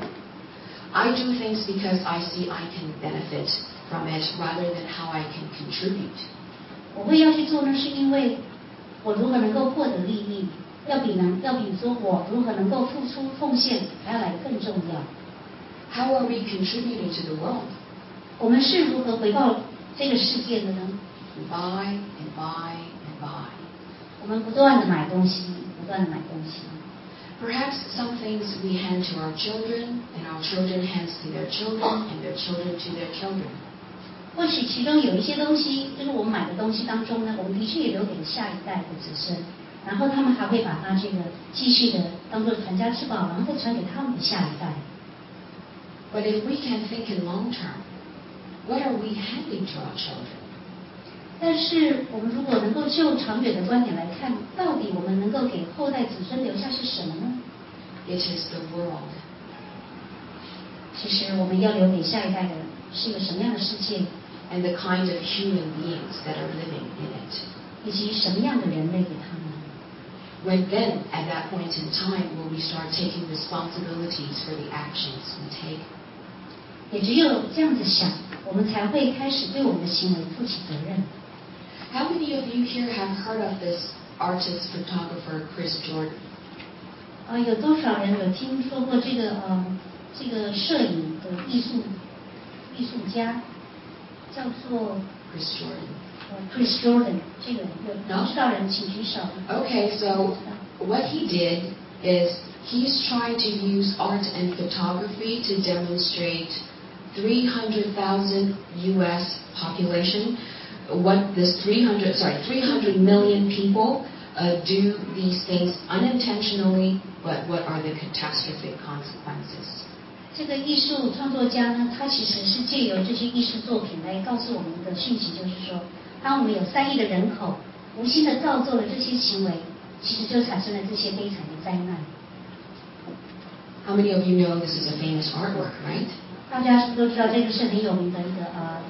I do things because I see I can benefit from it rather than how I can contribute. 我会要去做呢，是因为我如何能够获得利益，要比说我如何能够付出奉献还要来更重要。 How are we contributing to the world? 我们是如何回报这个世界的呢？ We buy and buy and buy. 我们不断的买东西，不断的买东西。 Perhaps some things we hand to our children, and our children hands to their children, and their children to their children. 或许其中有一些东西，就是我们买的东西当中呢，我们的确也留给下一代的子孙，然后他们还会把它这个继续的当做传家之宝，然后再传给他们的下一代。 But if we can think in long term, what are we handing to our children? 但是我们如果能够就长远的观点来看，到底我们能够给后代子孙留下是什么呢？ It is the world. 其实我们要留给下一代的是一个什么样的世界， And the kind of human beings that are living in it. 以及什么样的人类给他们。 When then, at that point in time, will we start taking responsibilities for the actions we take? 也只有这样子想，我们才会开始对我们的行为负起责任。 How many of you here have heard of this artist photographer Chris Jordan? 有多少人有听说过这个摄影的艺术家，叫做 Chris Jordan. Chris Jordan？ 这个有知道人请举手。 Okay, so what he did is he's trying to use art and photography to demonstrate 300,000 U.S. population. What this 300 million people do these things unintentionally, but what are the catastrophic consequences? 这个艺术创作家呢，他其实是借由这些艺术作品来告诉我们的讯息，就是说，当我们有3亿的人口无心的造作了这些行为，其实就产生了这些悲惨的灾难。 How many of you know this is a famous artwork, right? 大家是不是都知道这个是很有名的一个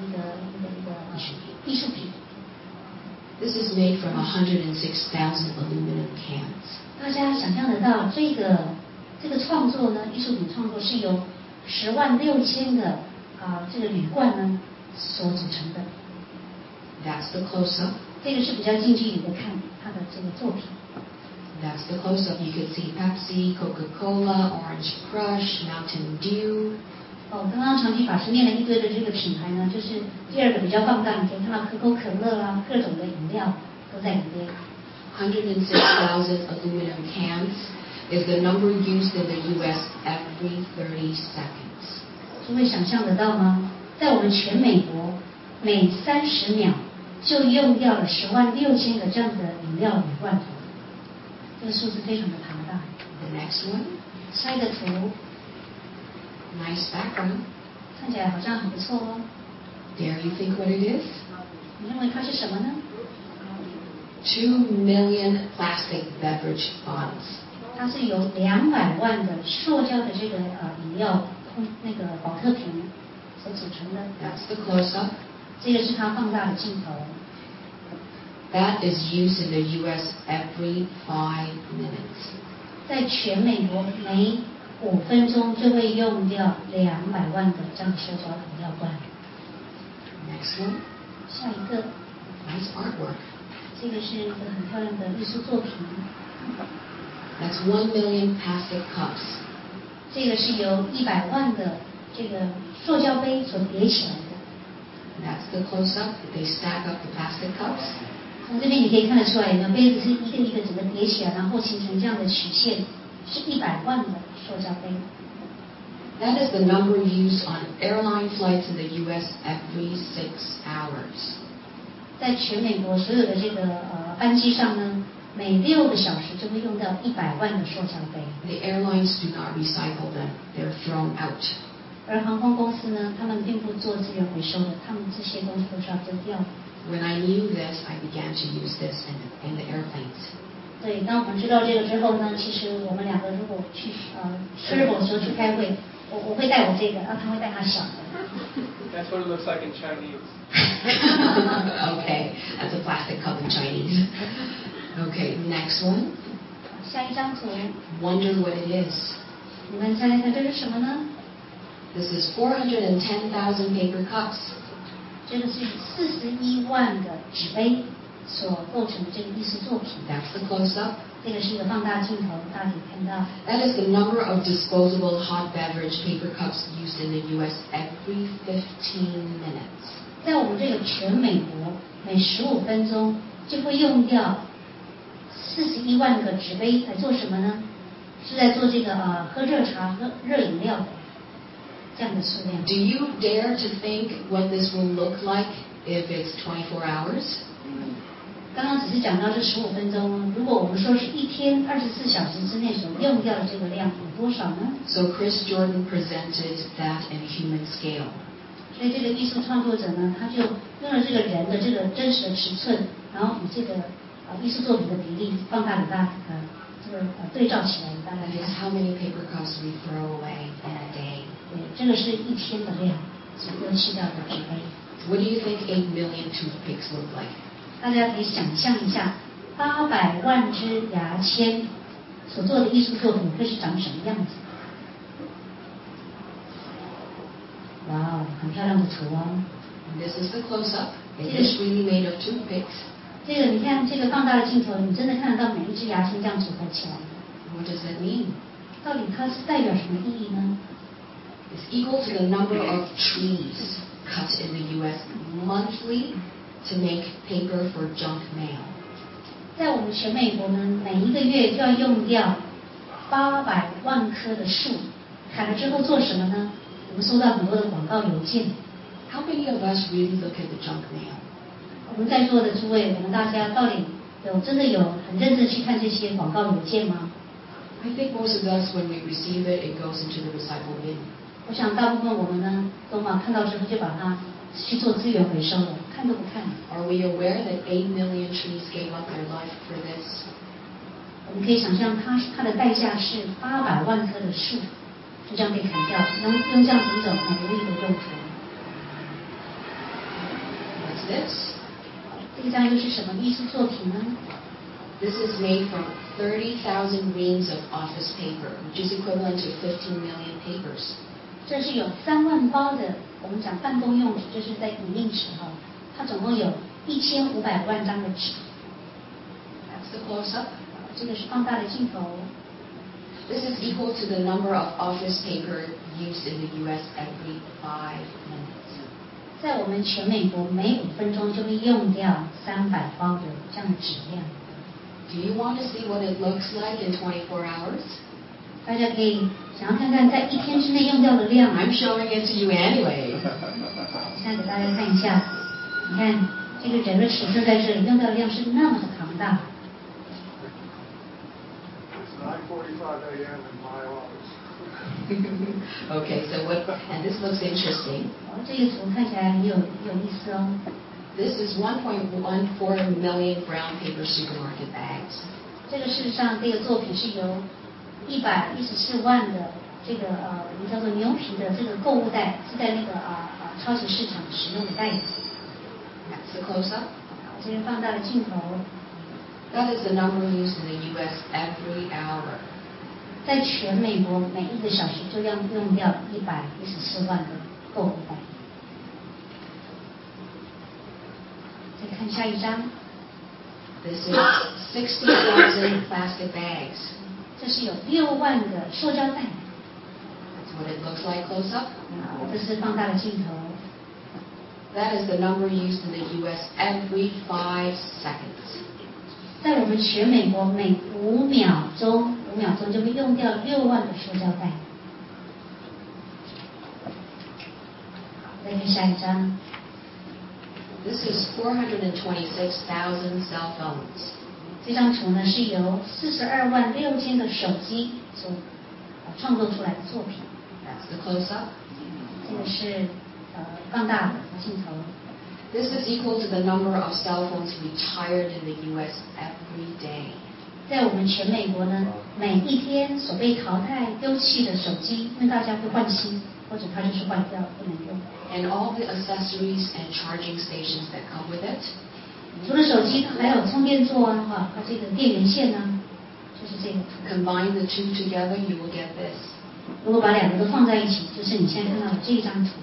艺术品？ This is made from 106,000 aluminum cans. 大家想象得到这个创作呢，艺术品创作是由106000个这个铝罐呢所组成的。 That's the close-up. 这个是比较近距离的看他的这个作品。 That's the close-up. You could see Pepsi, Coca-Cola, Orange Crush, Mountain Dew. 刚刚长期法师念了一堆的这个品牌呢，就是第二个比较放大，你可以看到可口可乐啊，各种的饮料都在里边。 106,000 aluminum cans is the number used in the U.S. every 30 seconds. 诸位想象得到吗？在我们全美国，每30秒就用掉了106000个这样的饮料铝罐头，这个数字非常的庞大。 The next one. 下一个图。 Nice background. 看起来好像很不错哦。 Dare you think what it is? 你认为它是什么呢 ？2 million plastic beverage bottles. 它是由200万的塑胶的这个饮料那个保特瓶所组成的。 That's the close-up. 这个是它放大的镜头。 That is used in the U.S. every 5 minutes. 在全美国每5分钟就会用掉200万个这样的塑胶饮料罐。 Next one. 下一个。 Nice artwork. 这个是一个很漂亮的艺术作品。 That's 1 million plastic cups. 这个是由100万的这个塑胶杯所叠起来的。 That's the close-up. They stack up the plastic cups. 从这边你可以看得出来，有没有杯子是一个一个整个叠起来，然后形成这样的曲线，是100万的塑胶杯。 That is the number used on airline flights in the U.S. every 6 hours. 在全美国所有的这个班机上呢，每6个小时就会用到100万的塑胶杯。 The airlines do not recycle them; they're thrown out. 而航空公司呢，他们并不做资源回收的，他们这些东西都是要丢掉的。 When I knew this, I began to use this in the airplanes. 对，当我们知道这个之后呢，其实我们两个如果去Sherbo 的时候去开会，我会带我这个，然后他会带他小的。 That's what it looks like in Chinese. Okay, that's a plastic cup in Chinese. Okay, next one. 下一张图， Wonder what it is. 你们猜猜看这是什么呢？ This is 410,000 paper cups. 这个是41万个纸杯所构成的这个艺术作品。 That's the close-up. 这个是一个放大镜头，大家可以看到。 That is the number of disposable hot beverage paper cups used in the U.S. every 15 minutes. 在我们这个全美国，每15分钟就会用掉41万个纸杯来做什么呢？是在做这个喝热茶、喝热饮料的这样的数量。 Do you dare to think what this will look like if it's 24 hours? 刚刚只是讲到这15分钟，如果我们说是一天24小时之内所用掉的这个量有多少呢？ So Chris Jordan presented that in human scale. 所以这个艺术创作者呢，他就用了这个人的这个真实的尺寸，然后以这个艺术作品的比例放大给大家这个对照起来给大家 That is 看。 how many paper cups we throw away in a day. 对，这个是一天的量所丢弃掉的纸杯。 What do you think 8 million toothpicks look like? 大家可以想象一下，800万支牙签所做的艺术作品会是长什么样子？哇哦，很漂亮的图哦！ And this is the close-up. It is really made of toothpicks. 这个你看，这个放大的镜头，你真的看得到每一支牙签这样组合起来。 What does that mean? 到底它是代表什么意义呢？ It's equal to the number of trees cut in the U.S. monthly to make paper for junk mail. 在我们全美国呢，每一个月就要用掉800万棵的树，砍了之后做什么呢？我们收到很多的广告邮件。 How many of us really look at the junk mail? 我们在座的诸位，我们大家到底真的有很认真去看这些广告邮件吗？ I think most of us, when we receive it, it goes into the recycle bin. 我想大部分我们呢，都看到之后就把它去做资源回收了，看都不看。 Are we aware that 8 million trees gave up their life for this? 我们可以想象它的代价是800万棵的树就这样被砍掉，用这样子一种很无意的用途。 What's this? 这张又是什么艺术作品呢？ This is made from 30,000 reams of office paper, which is equivalent to 15 million papers. 这是有3万包的，我们讲办公用纸，就是在影印纸哈，它总共有1500万张的纸。 That's the close-up. 这个是放大的镜头。 This is equal to the number of office paper used in the U.S. every 5 minutes. 在我们全美国每5分钟就会用掉300包的这样的纸量。 Do you want to see what it looks like in 24 hours? 大家可以想要看看在一天之内用掉的量。 I'm showing it to you anyway. 现在给大家看一下，你看这个人的尺寸在这里用掉的量是那么的庞大。 It's 9:45 a.m. in my office. Okay, so and this looks interesting. 这个图看起来很有意思哦。 This is 1.14 million brown paper supermarket bags. 这个事实上，这个作品是由114万的这个我们叫做牛皮的这个购物袋，是在那个超级市场使用的袋子。 That's the close-up. 这个放大的镜头， That is the number used in the U.S. every hour. 在全美国每1个小时就要用掉114万的购物袋。再看下一张， This is 60,000 plastic bags. 这是有6万个塑胶袋。 That's what it looks like close-up. 这是放大的镜头。 That is the number used in the U.S. every 5 seconds. 在我们全美国每5秒钟就会用掉6万个塑胶袋。 看下一张。 This is 426,000 cell phones. 这张图呢是由426000个手机所创作出来的作品。 That's the close-up. 这个是放大的镜头。 This is equal to the number of cell phones retired in the U.S. every day. 在我们全美国呢，每一天所被淘汰丢弃的手机，因为大家会换新，或者它就是坏掉不能用。 And all the accessories and charging stations that come with it. 除了手机，它还有充电座啊，它这个电源线呢，就是这个图。 Combine the two together, you will get this. 如果把两个都放在一起，就是你现在看到的这一张图。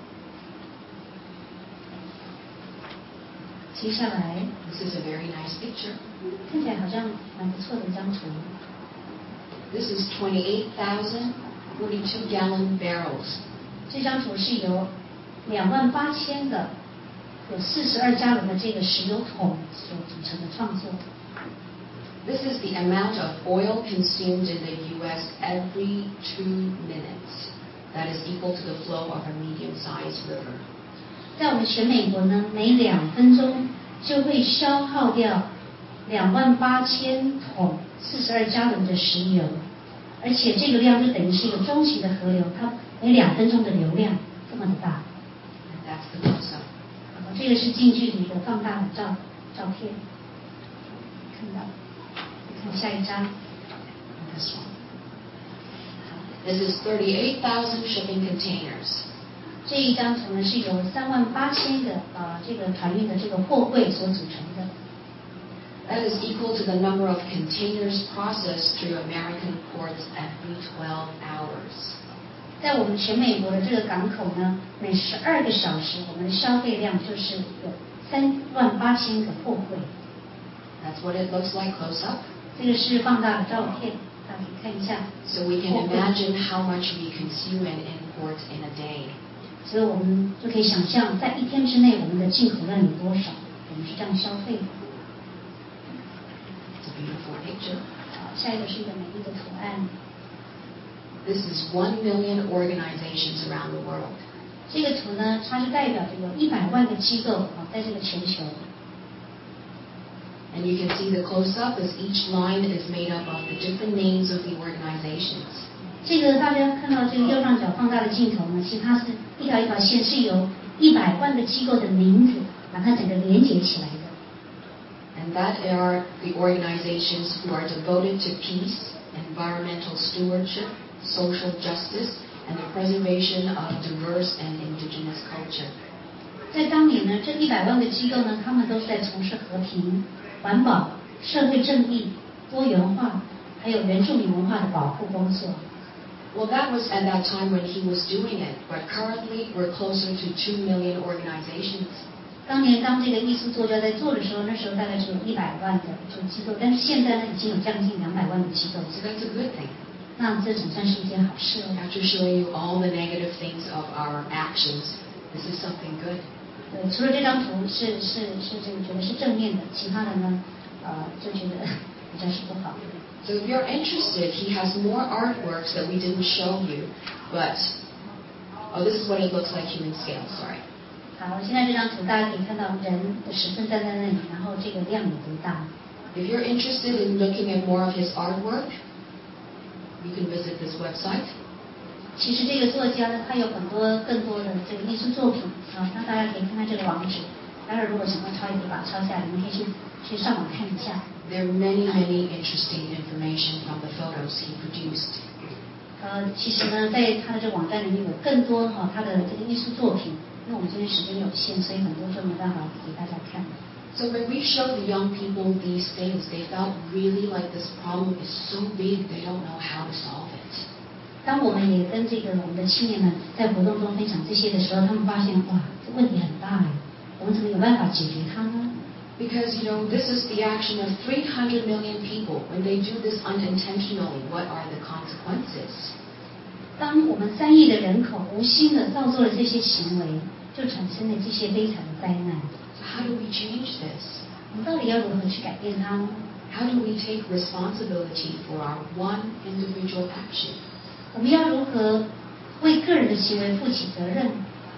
接下来 This is a very nice picture. 看起来好像蛮不错的一张图。 This is 28,000 42-gallon barrels. 这张图是由28000个有42加仑的这个石油桶所组成的创作。 This is the amount of oil consumed in the U.S. every 2 minutes. That is equal to the flow of a medium-sized river. 在我们全美国呢，每2分钟就会消耗掉28000桶42加仑的石油，而且这个量就等于是一个中型的河流，它每2分钟的流量这么的大。 And that's the close-up. 这个是近距离的放大的照片，看到。看下一张。 This one. This is 38,000 shipping containers. 这一张图呢是由38000个这个船运的这个货柜所组成的。 That is equal to the number of containers processed through American ports every 12 hours. 在我们全美国的这个港口呢，每12个小时我们的消费量就是有38000个货柜。 That's what it looks like close up. 这个是放大的照片，大家可以看一下。 So we can imagine how much we consume and import in a day. 所以我们就可以想象，在1天之内我们的进口量有多少，我们是这样消费的。 It's a beautiful picture. 好，下一个是一个美丽的图案。 This is 1 million organizations around the world. 这个图呢，它是代表着有100万个机构在这个全球。 And you can see the close-up as each line is made up of the different names of the organizations. 这个大家看到这个右上角放大的镜头呢，其实它是一条一条线，是由100万个机构的名字把它整个连接起来的。 And that are the organizations who are devoted to peace, environmental stewardship, social justice, and the preservation of diverse and indigenous culture. 在当年呢，这100万个机构呢，他们都是在从事和平、环保、社会正义、多元化，还有原住民文化的保护工作。 Well, that was at that time when he was doing it, but currently we're closer to 2 million organizations. 当年当这个艺术作家在做的时候，那时候大概只有100万的这个机构，但是现在呢，已经有将近200万的机构。 So that's a good thing. 那这总算是一件好事哦。 After showing you all the negative things of our actions, this is something good. 除了这张图是这个觉得是正面的，其他的呢，就觉得比较是不好的。 So if you're interested, he has more artworks that we didn't show you, but this is what it looks like human scale. Sorry. 好，现在这张图大家可以看到人的尺寸站在那里，然后这个量有多大。 If you're interested in looking at more of his artwork, you can visit this website. 其实这个作家呢，他有更多的这个艺术作品啊，那大家可以看看这个网址。待会儿如果想要抄，也可以把它抄下来，你们可以去上网看一下。 There are many interesting information from the photos he produced. 其实呢，在他的这个网站里面有更多他的这个艺术作品，因为我们今天时间有限，所以很多就没办法给大家看。 So when we show the young people these things, they felt really like this problem is so big they don't know how to solve it. 当我们也跟我们的青年们在活动中分享这些的时候，他们发现哇，这问题很大哎，我们怎么有办法解决它呢？ Because, this is the action of 300 million people. When they do this unintentionally, what are the consequences? 当我们3亿的人口无心的造作了这些行为，就产生了这些悲惨的灾难。 So how do we change this? 我们到底要如何去改变它呢？ How do we take responsibility for our one individual action? 我们要如何为个人的行为负起责任？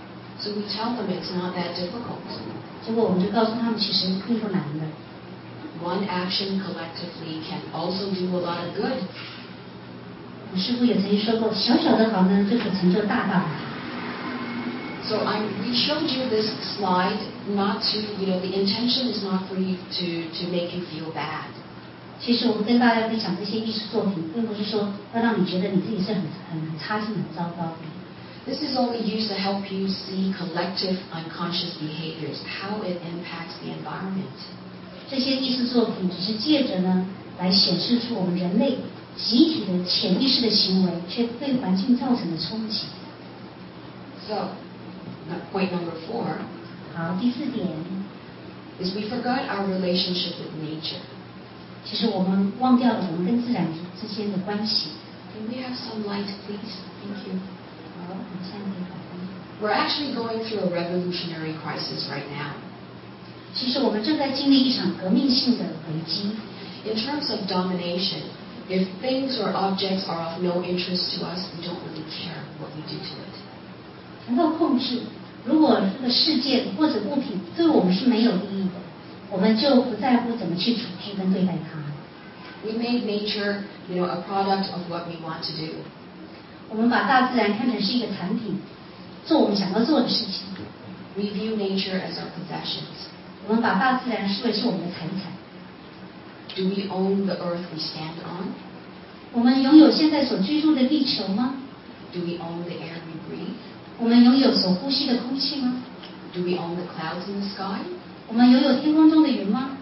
So we tell them it's not that difficult. 结果我们就告诉他们，其实并不难的。 One action collectively can also do a lot of good. 我师父也曾经说过，小小的好呢，就可成就大大的好。 So we showed you this slide not to, the intention is not for you to make you feel bad. 其实我们跟大家分享这些艺术作品，并不是说要让你觉得你自己是很差劲、很糟糕的。 This is only used to help you see collective unconscious behaviors, how it impacts the environment. 这些艺术作品只是借着呢，来显示出我们人类集体的潜意识的行为，却对环境造成的冲击。 So, point number 4. 好，第4点 is we forgot our relationship with nature. 其实我们忘掉了我们跟自然之间的关系。 Can we have some light, please? Thank you. 好，我们现在可以打灯。 We're actually going through a revolutionary crisis right now. 其实我们正在经历一场革命性的危机。 In terms of domination, if things or objects are of no interest to us, we don't really care what we do to it. 谈到控制，如果这个事件或者物品对我们是没有意义的，我们就不在乎怎么去处置跟对待它。 We made nature, a product of what we want to do. 我们把大自然看成是一个产品，做我们想要做的事情。 We view nature as our possessions. 我们把大自然视为是我们的财产。 Do we own the earth we stand on? 我们拥有现在所居住的地球吗？ Do we own the air we breathe? 我们拥有所呼吸的空气吗？ Do we own the clouds in the sky? 我们拥有天空中的云吗？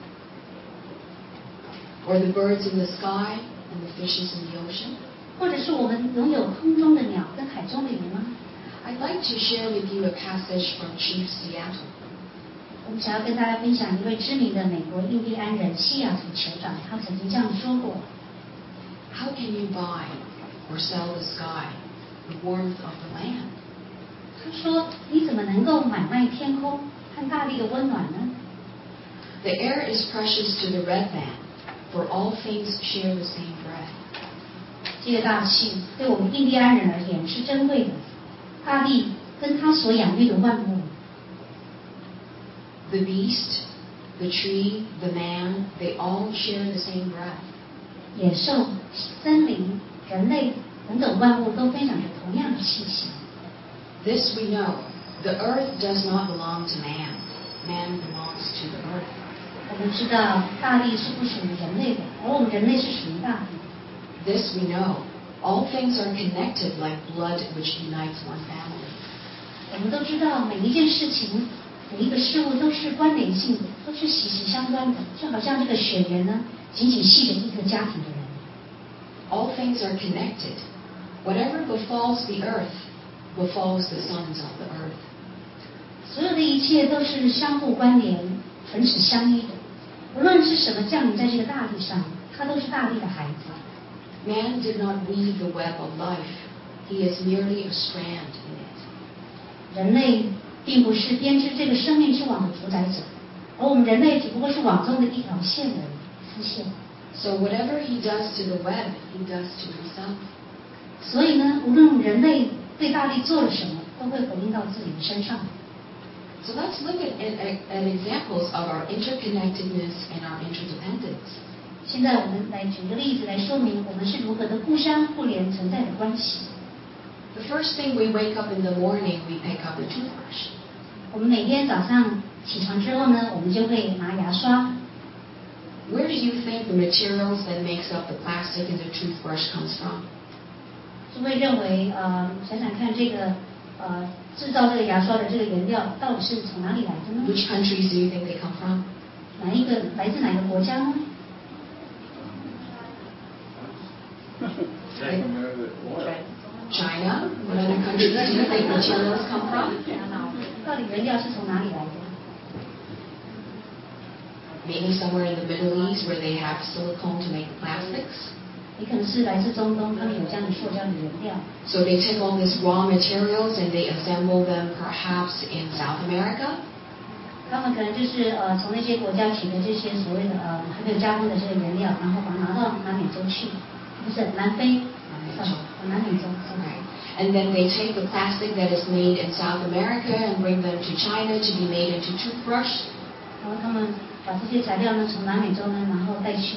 Or the birds in the sky and the fishes in the ocean? 或者是我们拥有空中的鸟跟海中的鱼吗？ I'd like to share with you a passage from Chief Seattle. 我们想要跟大家分享一位知名的美国印第安人西雅图酋长，他曾经这样说过 How can you buy or sell the sky, the warmth of the land? 他说你怎么能够买卖天空和大地的温暖呢？ The air is precious to the red man, for all things share the same breath. 这个大气对我们印第安人而言是珍贵的，大地跟他所养育的万物。 The beast, the tree, the man, they all share the same breath. 野兽、森林、人类等等万物都分享着同样的气息。 This we know, the earth does not belong to man. Man belongs to the earth. 我们知道大地是不属于人类的，而我们人类是属于大地。 This we know, all things are connected like blood which unites one family. 我们都知道每一件事情、每一个事物都是关联性的，都是息息相关的，就好像这个血缘呢，紧紧系着一个家庭的人。 All things are connected. Whatever befalls the earth, befalls the sons of the earth. 所有的一切都是相互关联、唇齿相依的。无论是什么降临在这个大地上，它都是大地的孩子。 Man did not weave the web of life. He is merely a strand in it. 人类并不是编织这个生命之网的主宰者，而我们人类只不过是网中的一条线而已，丝线。 So whatever he does to the web, he does to himself. 所以呢，无论人类对大地做了什么，都会回应到自己的身上。 So let's look at examples of our interconnectedness and our interdependence. 现在我们来举个例子来说明我们是如何的互相互联存在的关系。 The first thing we wake up in the morning, we pick up a toothbrush. 我们每天早上起床之后呢，我们就会拿牙刷。 Where do you think the materials that makes up the plastic in the toothbrush comes from? 就会认为想想看这个制造这个牙刷的这个原料到底是从哪里来的呢？ Which countries do you think they come from? 来自哪个国家呢？ China? What other countries do you think materials come from? 到底原料是从哪里来的？ Maybe somewhere in the Middle East where they have silicone to make plastics. 也可能是来自中东，他们有这样的塑胶的原料。 So they take all these raw materials and they assemble them perhaps in South America. 他们可能就是从那些国家取得这些所谓的还没有加工的这个原料，然后把它拿到南美洲去，不是南非，南美洲。 Okay. And then they take the plastic that is made in South America and bring them to China to be made into toothbrush. 然后他们把这些材料呢从南美洲呢，然后带去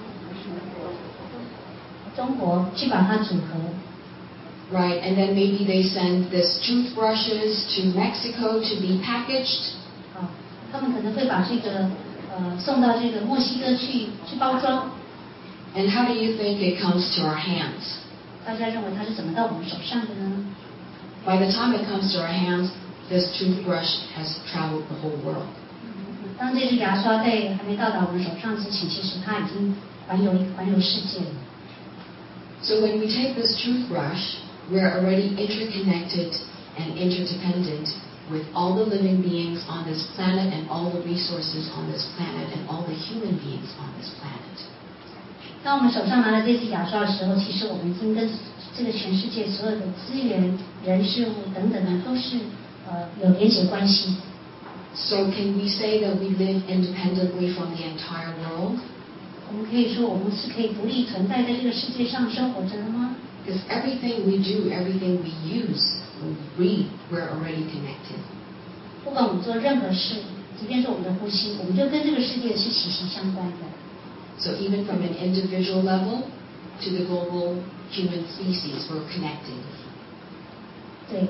中国去把它组合。 Right, and then maybe they send this toothbrushes to Mexico to be packaged. 他们可能会把这个送到这个墨西哥去包装。 And how do you think it comes to our hands? 大家认为它是怎么到我们手上的呢？ By the time it comes to our hands, this toothbrush has traveled the whole world. 当这支牙刷在还没到达我们手上之前，其实它已经环游世界了。 So when we take this toothbrush, we're already interconnected and interdependent with all the living beings on this planet and all the resources on this planet and all the human beings on this planet. 当我们手上拿了这支牙刷的时候，其实我们已经跟这个全世界所有的资源、人、事物等等呢，都是有连结关系。 So can we say that we live independently from the entire world? 我们可以说，我们是可以独立存在在这个世界上生活着的吗？ Because everything we do, everything we use, when we breathe, we're already connected. 不管我们做任何事，即便是我们的呼吸，我们就跟这个世界是息息相关的。 So even from an individual level to the global human species, we're connected. 对，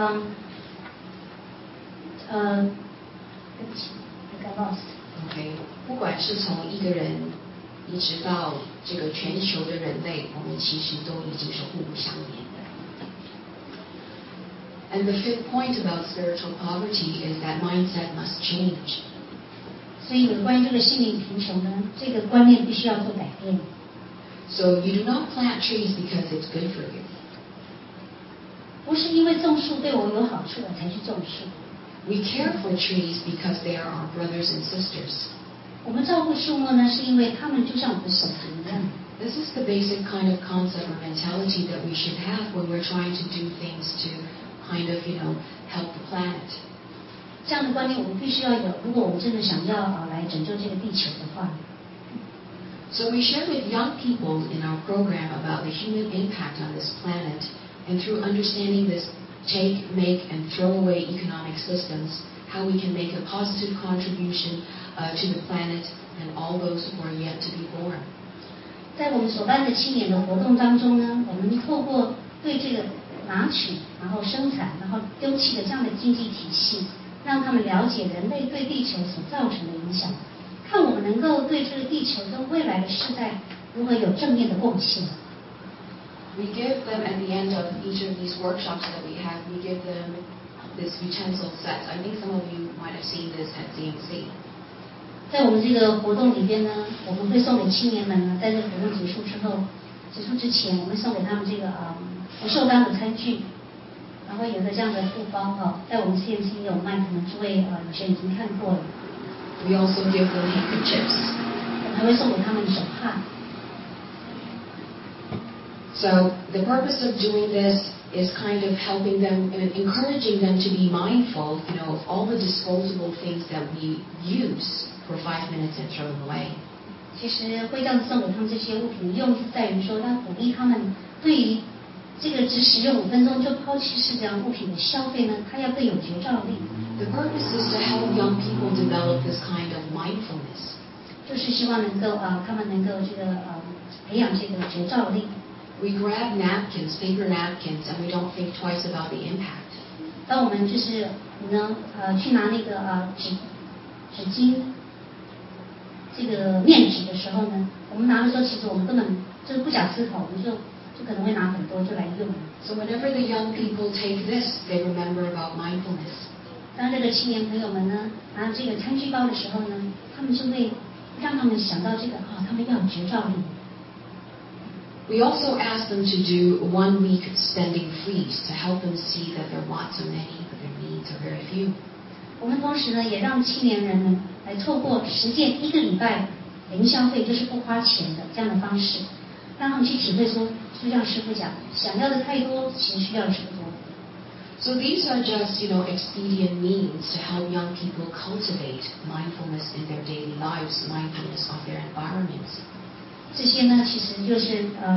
对不起 I got lost. Okay, 不管是从一个人一直到这个全球的人类，我们其实都已经是互不相连的。And the fifth point about spiritual poverty is that mindset must change. 所以有关于这个心灵贫穷呢，这个观念必须要做改变。 So you do not plant trees because it's good for you. 不是因为种树对我有好处我才去种树。 We care for trees because they are our brothers and sisters. 我们照顾树木呢，是因为它们就像我们的手足一样。 This is the basic kind of concept or mentality that we should have when we're trying to do things to kind of, help the planet. 这样的观念我们必须要有，如果我们真的想要来拯救这个地球的话。 So we share with young people in our program about the human impact on this planet, and through understanding this take, make, and throw away economic systems, how we can make a positive contribution to the planet and all those who are yet to be born. 在我们所办的青年的活动当中呢，我们透过对这个拿取、然后生产、然后丢弃的这样的经济体系，让他们了解人类对地球所造成的影响，看我们能够对这个地球跟未来的世代如何有正面的贡献。 We give them at the end of each of these workshops that we have, we give them this utensil set. I think some of you might have seen this at CMC. 在我们这个活动里边呢，我们会送给青年们呢，在这个活动结束之前，我们送给他们这个不锈钢的餐具，然后有个这样的布包在我们 CMC 有卖，可能诸位有些人已经看过了。 We also give them handkerchiefs. 我们还会送给他们手帕。 So the purpose of doing this is kind of helping them and encouraging them to be mindful, of all the disposable things that we use for 5 minutes and throw them away. 其实会这样送给他们这些物品的用意在于说，要鼓励他们对于这个只使用5分钟就抛弃式这样物品的消费呢，他要更有觉照力。 The purpose is to help young people develop this kind of mindfulness. 就是希望能够他们能够培养这个觉照力。 We grab napkins, paper napkins, and we don't think twice about the impact. 当我们去拿那个纸巾，这个面纸的时候呢，我们拿的时候其实我们根本就是不假思考，我们就可能会拿很多就来用。 So whenever the young people take this, they remember about mindfulness. 当这个青年朋友们呢拿这个餐具包的时候呢，他们就会让他们想到这个他们要有觉照力。 We also ask them to do 1 week spending freeze to help them see that their wants are many, but their needs are very few. 我们同时呢，也让青年人呢来透过实践1个礼拜零消费，就是不花钱的这样的方式，让他们去体会说，就像师父讲，想要的太多，其实需要的是不多。 So these are just, expedient means to help young people cultivate mindfulness in their daily lives, mindfulness of their environments. 这些呢，其实就是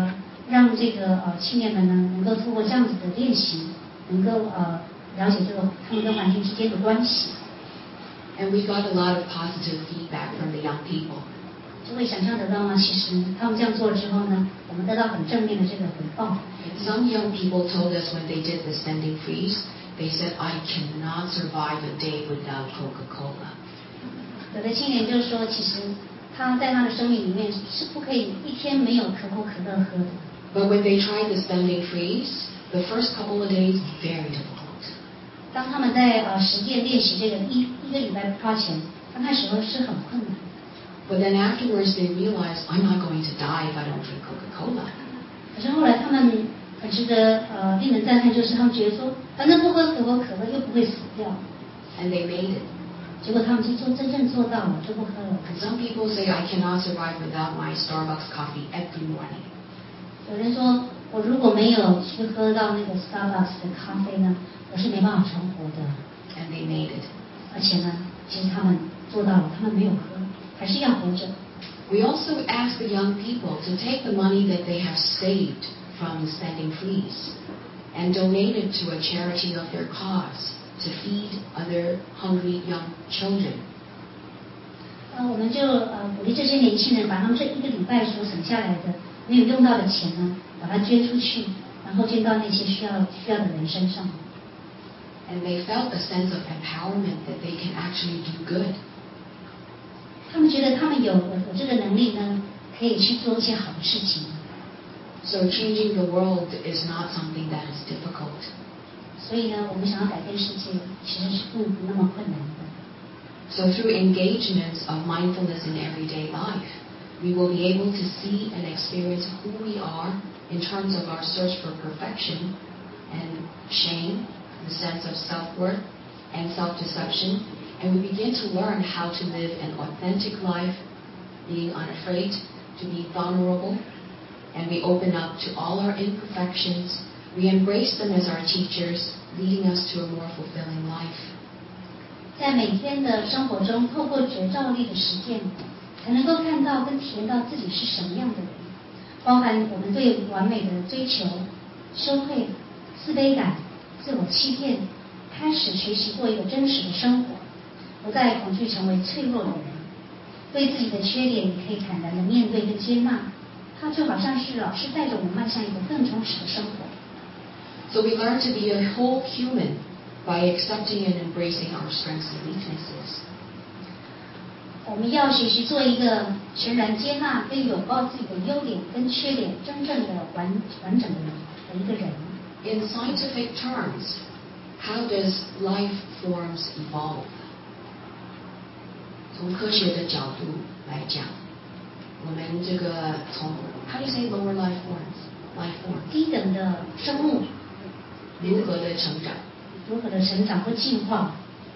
让这个青年们呢能够透过这样子的练习，能够了解这个他们跟环境之间的关系。 And we got a lot of positive feedback from the young people. 就会想象得到呢，其实他们这样做之后呢，我们得到很正面的这个回报。 Some young people told us when they did the spending freeze, they said, I cannot survive a day without Coca-Cola. 有的青年就说，其实他在他的生命里面是不可以一天没有可口可乐喝的。 But when they tried the spending freeze, the first couple of days, very difficult. 当他们在实践练习这个一个礼拜之前，刚开始都是很困难。 But then afterwards they realized, I'm not going to die if I don't drink Coca-Cola. 可是后来他们很值得令人赞叹，就是他们觉得说，反正不喝可口可乐又不会死掉。 And they made it. 结果他们真正做到了，就不喝了。 And some people say, I cannot survive without my Starbucks coffee every morning. 有人说，我如果没有去喝到那个 Starbucks 的咖啡呢，我是没办法存活的。 And they made it. 而且呢，其实他们做到了，他们没有喝，还是要活着。 We also ask the young people to take the money that they have saved from the spending freeze and donate it to a charity of their cause to feed other hungry young children. 我们就鼓励这些年轻人把他们这一个礼拜所省下来的没有用到的钱呢，把它捐出去，然后捐到那些需要的人身上。 And they felt a sense of empowerment that they can actually do good. 他们觉得他们有这个能力呢，可以去做一些好的事情。 So changing the world is not something that is difficult. 所以呢，我们想要改变世界，其实是不那么困难的。 So through engagements of mindfulness in everyday life, we will be able to see and experience who we are in terms of our search for perfection and shame, the sense of self-worth and self-deception, and we begin to learn how to live an authentic life, being unafraid to be vulnerable, and we open up to all our imperfections. We embrace them as our teachers, leading us to a more fulfilling life. 在每天的生活中，透过觉照力的实践，才能够看到跟体验到自己是什么样的人，包含我们对完美的追求、羞愧、自卑感、自我欺骗，开始学习过一个真实的生活，不再恐惧成为脆弱的人，对自己的缺点也可以坦然的面对跟接纳，它就好像是老师带着我们迈向一个更充实的生活。 So we learn to be a whole human by accepting and embracing our strengths and weaknesses. 我们要学习做一个全然接纳跟拥抱自己的优点跟缺点，真正的完整的一个人。 In scientific terms, how does life forms evolve? 从科学的角度来讲，我们这个从 how do you say lower life forms? 低等的生物如何的成长或进化。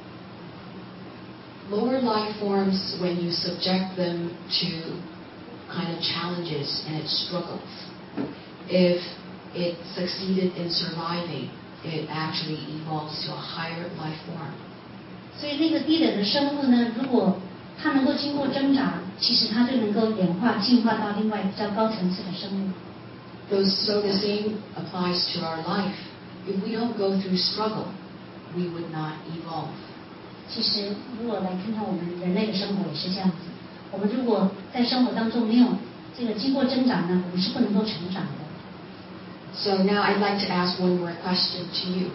Lower life forms, when you subject them to kind of challenges and its struggles, if it succeeded in surviving, it actually evolves to a higher life form. 所以那个低等的生物呢，如果它能够经过挣扎，其实它就能够演化进化到另外比较高层次的生物。 So the same applies to our life. If we don't go through struggle, we would not evolve. 其实，如果来看看我们人类的生活也是这样子。我们如果在生活当中没有这个经过挣扎呢，我们是不能够成长的。 So now I'd like to ask one more question to you.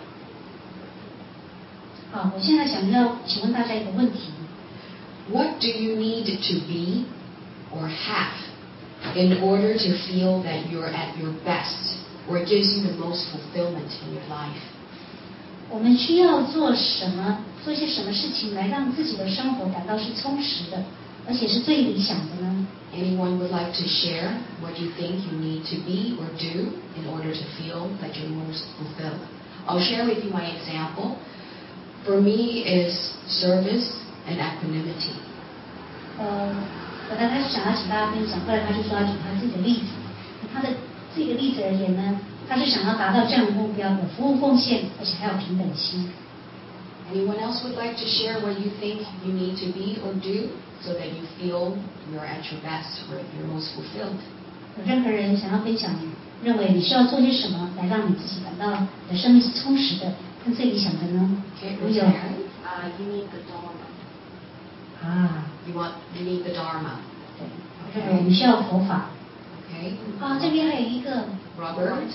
好，我现在想要请问大家一个问题。 What do you need to be or have in order to feel that you're at your best or it gives you the most fulfillment in your life? 我们需要做什么？做些什么事情来让自己的生活感到是充实的，而且是最理想的呢？ Anyone would like to share what you think you need to be or do in order to feel that you're most fulfilled? I'll share with you my example. For me is service and equanimity. 本来他是想要请大家分享，后来他就说要举他自己的例子。以他的这个例子而言呢，他是想要达到这样的目标，有服务奉献，而且还有平等心。 Anyone else would like to share what you think you need to be or do so that you feel you're at your best or you're most fulfilled? 有任何人想要分享，认为你需要做些什么来让你自己感到你的生命是充实的，跟最理想的呢？如有 You need the Dharma. 啊， You need the Dharma. 对，我认为我们需要佛法。 Okay. 啊，这边还有一个 Robert.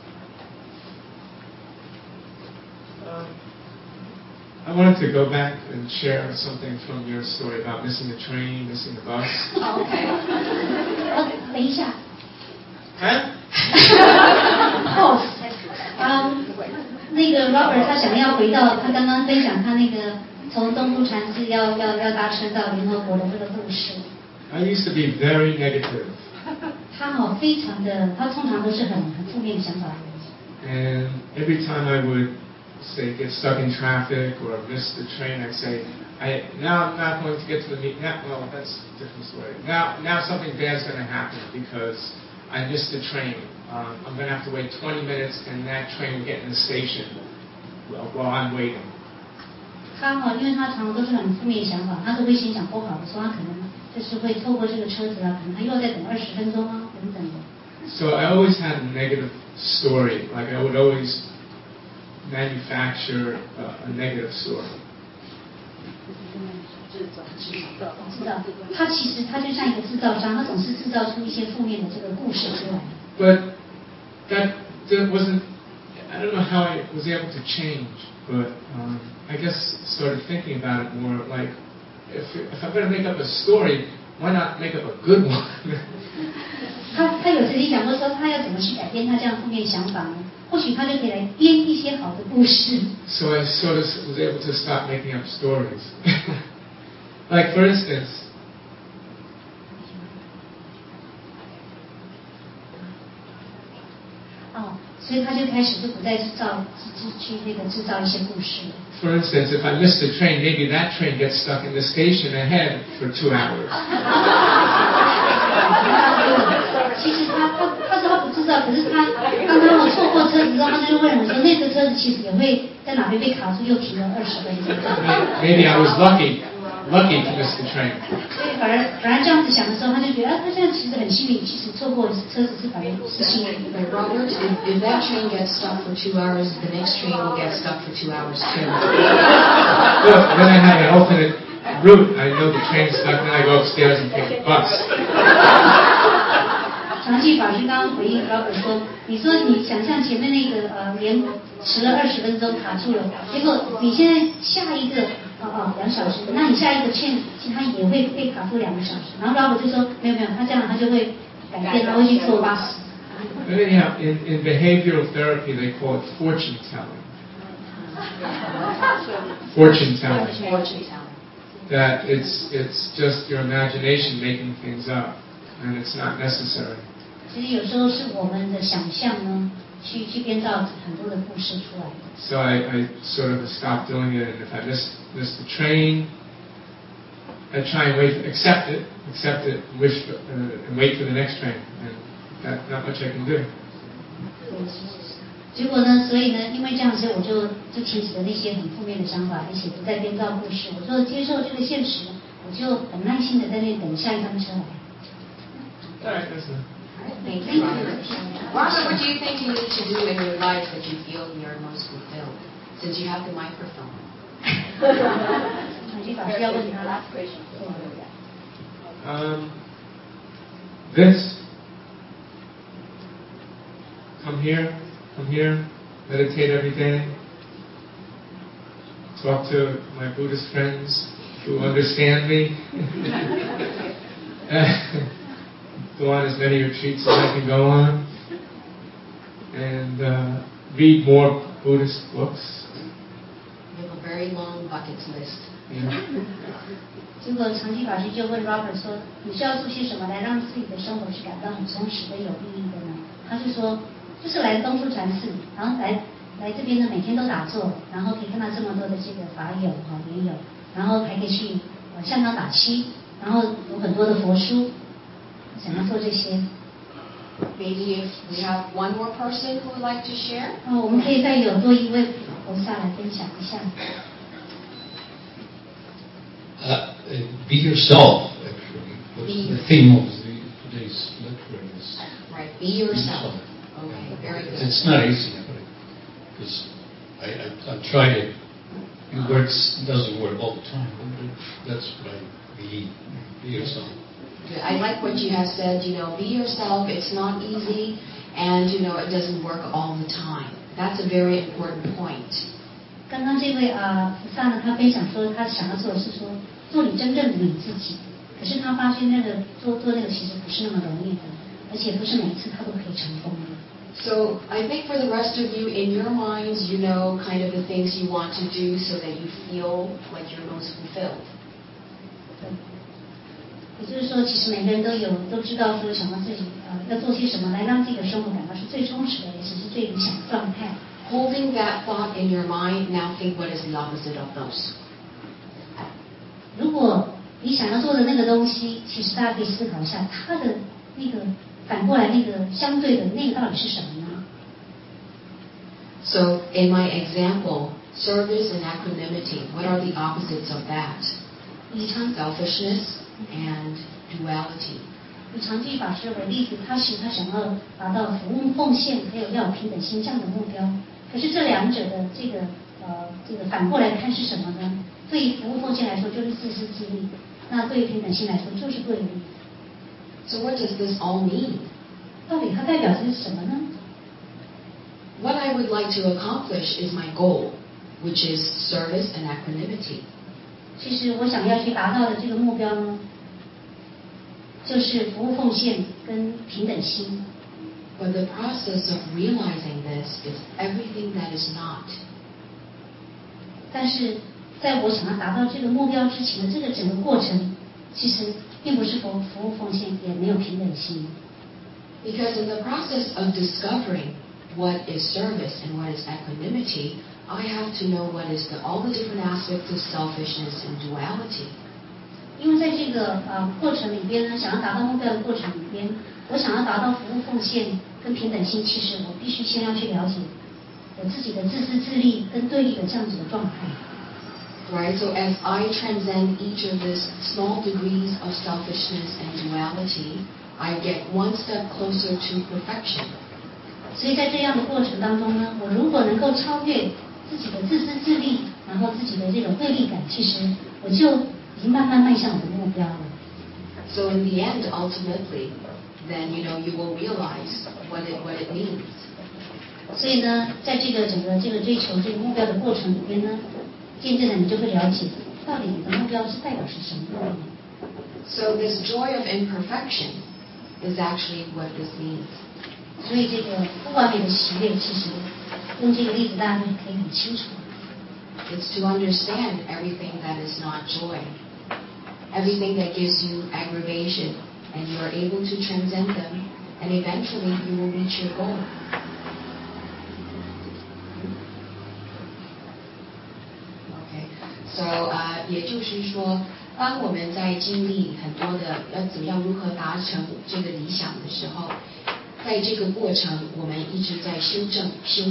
I wanted to go back and share something from your story about missing the train, missing the bus. Oh, okay. 等一下 Huh? ，pause。那个 Robert 他想要回到他刚刚分享他那个从东都禅寺要搭车到联合国的这个故事。 I used to be very negative. 他非常的，他通常都是很负面的想法的人。 And every time I would say get stuck in traffic or miss the train, I'd say, now I'm not going to get to the meeting. Well, that's a different story. Now something bad's going to happen because I missed the train. I'm going to have to wait 20 minutes, and that train will get in the station while I'm waiting. 他因为他常常都是很负面的想法，他都会先想不好的时候，他可能就是会透过这个车子啊，可能他又要再等20分钟啊，等等的。 So I always had a negative story. Like I would always manufacture a negative story. 知道，他其实他就像一个制造商，他总是制造出一些负面的这个故事出来。 But that wasn't. I don't know how I was able to change, but I guess started thinking about it more. Like if I'm going to make up a story, why not make up a good one? 他有曾经想过说，他要怎么去改变他这样负面想法呢？或许他就可以来编一些好的故事。 So I sort of was able to stop making up stories. Like for instance, 所以他就开始就不再去那个制造一些故事了。 For instance, if I miss the train, maybe that train gets stuck in the station ahead for 2 hours. 其实他说他不知道，可是他当他错过车子之后，他就会认为说那个车子其实也会在哪边被卡住，又停了20分钟。 Maybe I was lucky to miss the train. 所以反而这样子想的时候，他就觉得他现在其实很幸运，其实错过车子是反而是幸运。 But Robert, if that train gets stuck for 2 hours, the next train will get stuck for 2 hours too. Look, then I have an alternate route. I know the train's stuck, then I go upstairs and take the bus. 常记法师刚刚回应 Robert 说，你说你想象前面那个连迟了20分钟卡住了，结果你现在下一个2小时，那你下一个其实他也会被卡住2个小时。然后 Robert 就说没有，他这样他就会改变，他会去坐巴士。 Anyhow, in behavioral therapy, they call it fortune telling. Fortune telling. That it's just your imagination making things up, and it's not necessary. 其实有时候是我们的想象呢，去编造很多的故事出来的。 So I sort of stopped doing it, and if I miss the train, I try and accept it, and wait for the next train, and that's not much I can do. 结果呢，所以呢，因为这样，所以我就停止了那些很负面的想法，而且不再编造故事，我就接受这个现实，我就很耐心的在那里等下一班车来。 All right, listen. Thank you, Robert. Robert, what do you think you need to do in your life that you feel you're most fulfilled? Since you have the microphone. 常记法师要问他 last question. This. Come here, meditate every day. Talk to my Buddhist friends who understand me. Go on as many retreats as I can go on. And read more Buddhist books. You have a very long bucket list. Yeah. 结果常记法师就问 Robert 说：“你需要做些什么来让自己的生活是感到很充实的、有意义的呢？”他就说：“就是来东都禅寺，然后来这边呢，每天都打坐，然后可以看到这么多的这个法友莲友，然后还可以去向他打气，然后有很多的佛书，想要做这些。” Maybe if we have one more person who would like to share. 我们可以再有多一位菩萨来分享一下。 Be yourself, actually. The theme of today's lecture is just Right. Be yourself. Okay. Very good. It's not easy because I try to. It works. Doesn't work all the time. But that's what I mean. Be yourself. Good. I like what you have said. Be yourself. It's not easy, and it doesn't work all the time. That's a very important point. 刚刚这位菩萨呢，他分享说，他想要做的是说，做你真正的你自己。可是他发现那个做那个其实不是那么容易的，而且不是每一次他都可以成功的。 So I think for the rest of you, in your minds, you know kind of the things you want to do so that you feel like you're most fulfilled. 对，也就是说，其实每个人都知道说，想要自己要做些什么来让自己的生活感到是最充实的，也是最理想的状态。 Holding that thought in your mind, now think what is the opposite of those. 如果你想要做的那个东西，其实大家可以思考一下，它的那个反过来那个相对的那个到底是什么呢？ So in my example, service and equanimity, what are the opposites of that? Selfishness and duality. 以长寂法师为例子，他想要达到服务奉献，还有要有平等心这样的目标。可是这两者的这个反过来看是什么呢？对于服务奉献来说就是自私自利，那对于平等心来说就是对立。 So what does this all mean? 到底它代表的是什么呢？ What I would like to accomplish is my goal, which is service and equanimity. 其实我想要去达到的这个目标呢，就是服务奉献跟平等心。 But the process of realizing this is everything that is not. 但是在我想要达到这个目标之前的这个整个过程，其实并不是服务奉献，也没有平等心。 Because in the process of discovering what is service and what is equanimity, I have to know what is all the different aspects of selfishness and duality. 因为在这个过程里边呢，想要达到目标的过程里边，我想要达到服务奉献跟平等心，其实我必须先要去了解我自己的自私自利跟对立的这样子的状态。 Right, so as I transcend each of these small degrees of selfishness and duality, I get one step closer to perfection. 所以在这样的过程当中呢，我如果能够超越自己的自私自利，然后自己的这种对立感，其实我就已经慢慢迈向我的目标了。 So in the end, ultimately, then you will realize what it means. 所以呢，在这个整个这个追求这个目标的过程里边呢，渐渐的你就会了解，到底你的目标是代表是什么呢？ So this joy of imperfection is actually what this means. 所以这个不完美的喜悦，其实用这个例子大家就可以很清楚。 It's to understand everything that is not joy, everything that gives you aggravation, and you are able to transcend them, and eventually you will reach your goal. Okay, so 也就是说，当我们在经历很多的怎么样如何达成这个理想的时候，在这个过程我们一直在修正，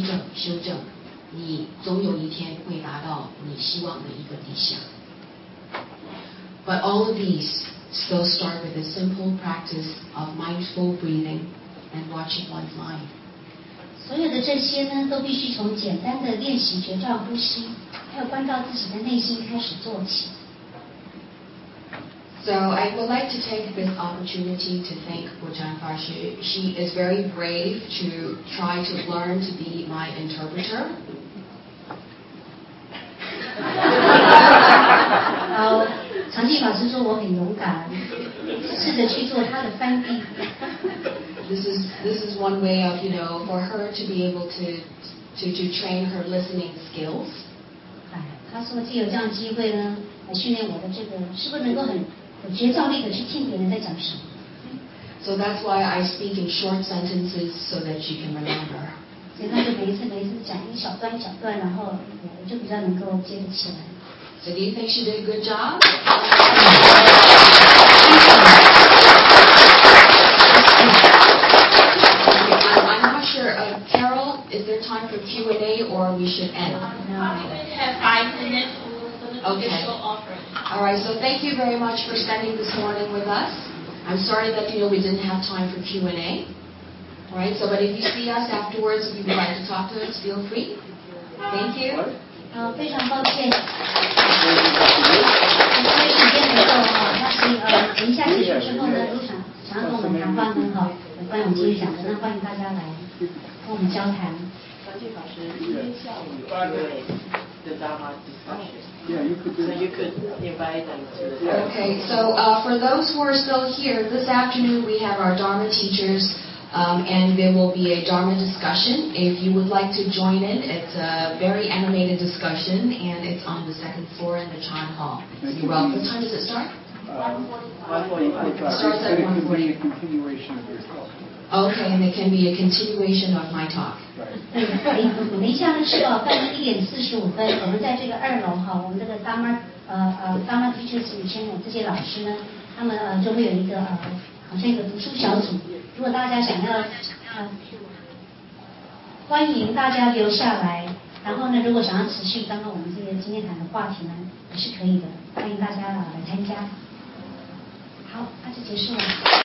你总有一天会达到你希望的一个理想。But all of these still start with a simple practice of mindful breathing and watching one's mind. 所有的这些呢，都必须从简单的练习觉照呼吸，还有关照自己的内心开始做起。 So I would like to take this opportunity to thank Bhutan Fashi. She is very brave to try to learn to be my interpreter. 长寂法师说我很勇敢，试着去做他的翻译。 This is one way of for her to be able to train her listening skills. 他说既有这样机会呢，来训练我的这个是不是能够很有觉照力的去听别人在讲什么。 So that's why I speak in short sentences so that she can remember. 所以他就每一次讲一小段，然后我就比较能够接得起来。 So do you think she did a good job? I'm not sure. Carol, is there time for Q&A or we should end? Probably going to have 5 minutes for the official offering. All right, so thank you very much for spending this morning with us. I'm sorry that we didn't have time for Q&A. All right, so but if you see us afterwards, if you would like to talk to us, feel free. Thank you. 非常抱歉，因为时间不够哈，那所以等一下结束之后呢，如果想要跟我们谈话呢，哈，有关我们今天讲的，那欢迎大家来跟我们交谈。 张静法师，今天下午有the Dharma discussion. Yeah, so you could invite them to the Dharma. Okay, so for those who are still here, this afternoon we have our Dharma teachers, and there will be a Dharma discussion. If you would like to join in, it's a very animated discussion, and it's on the second floor in the Chan Hall. You're welcome. What time does it start? 1:45. Starts at 1:40. Continuation of your talk. Okay, and it can be a continuation of my talk. 等一下的是大概1:45，我们在这个2楼哈，我们这个 Dharma Teachers Retreat 这些老师呢，他们就会有一个好像一个读书小组。如果大家想要欢迎大家留下来，然后呢，如果想要持续刚刚我们这个今天谈的话题呢，也是可以的，欢迎大家来参加。好，那就结束了。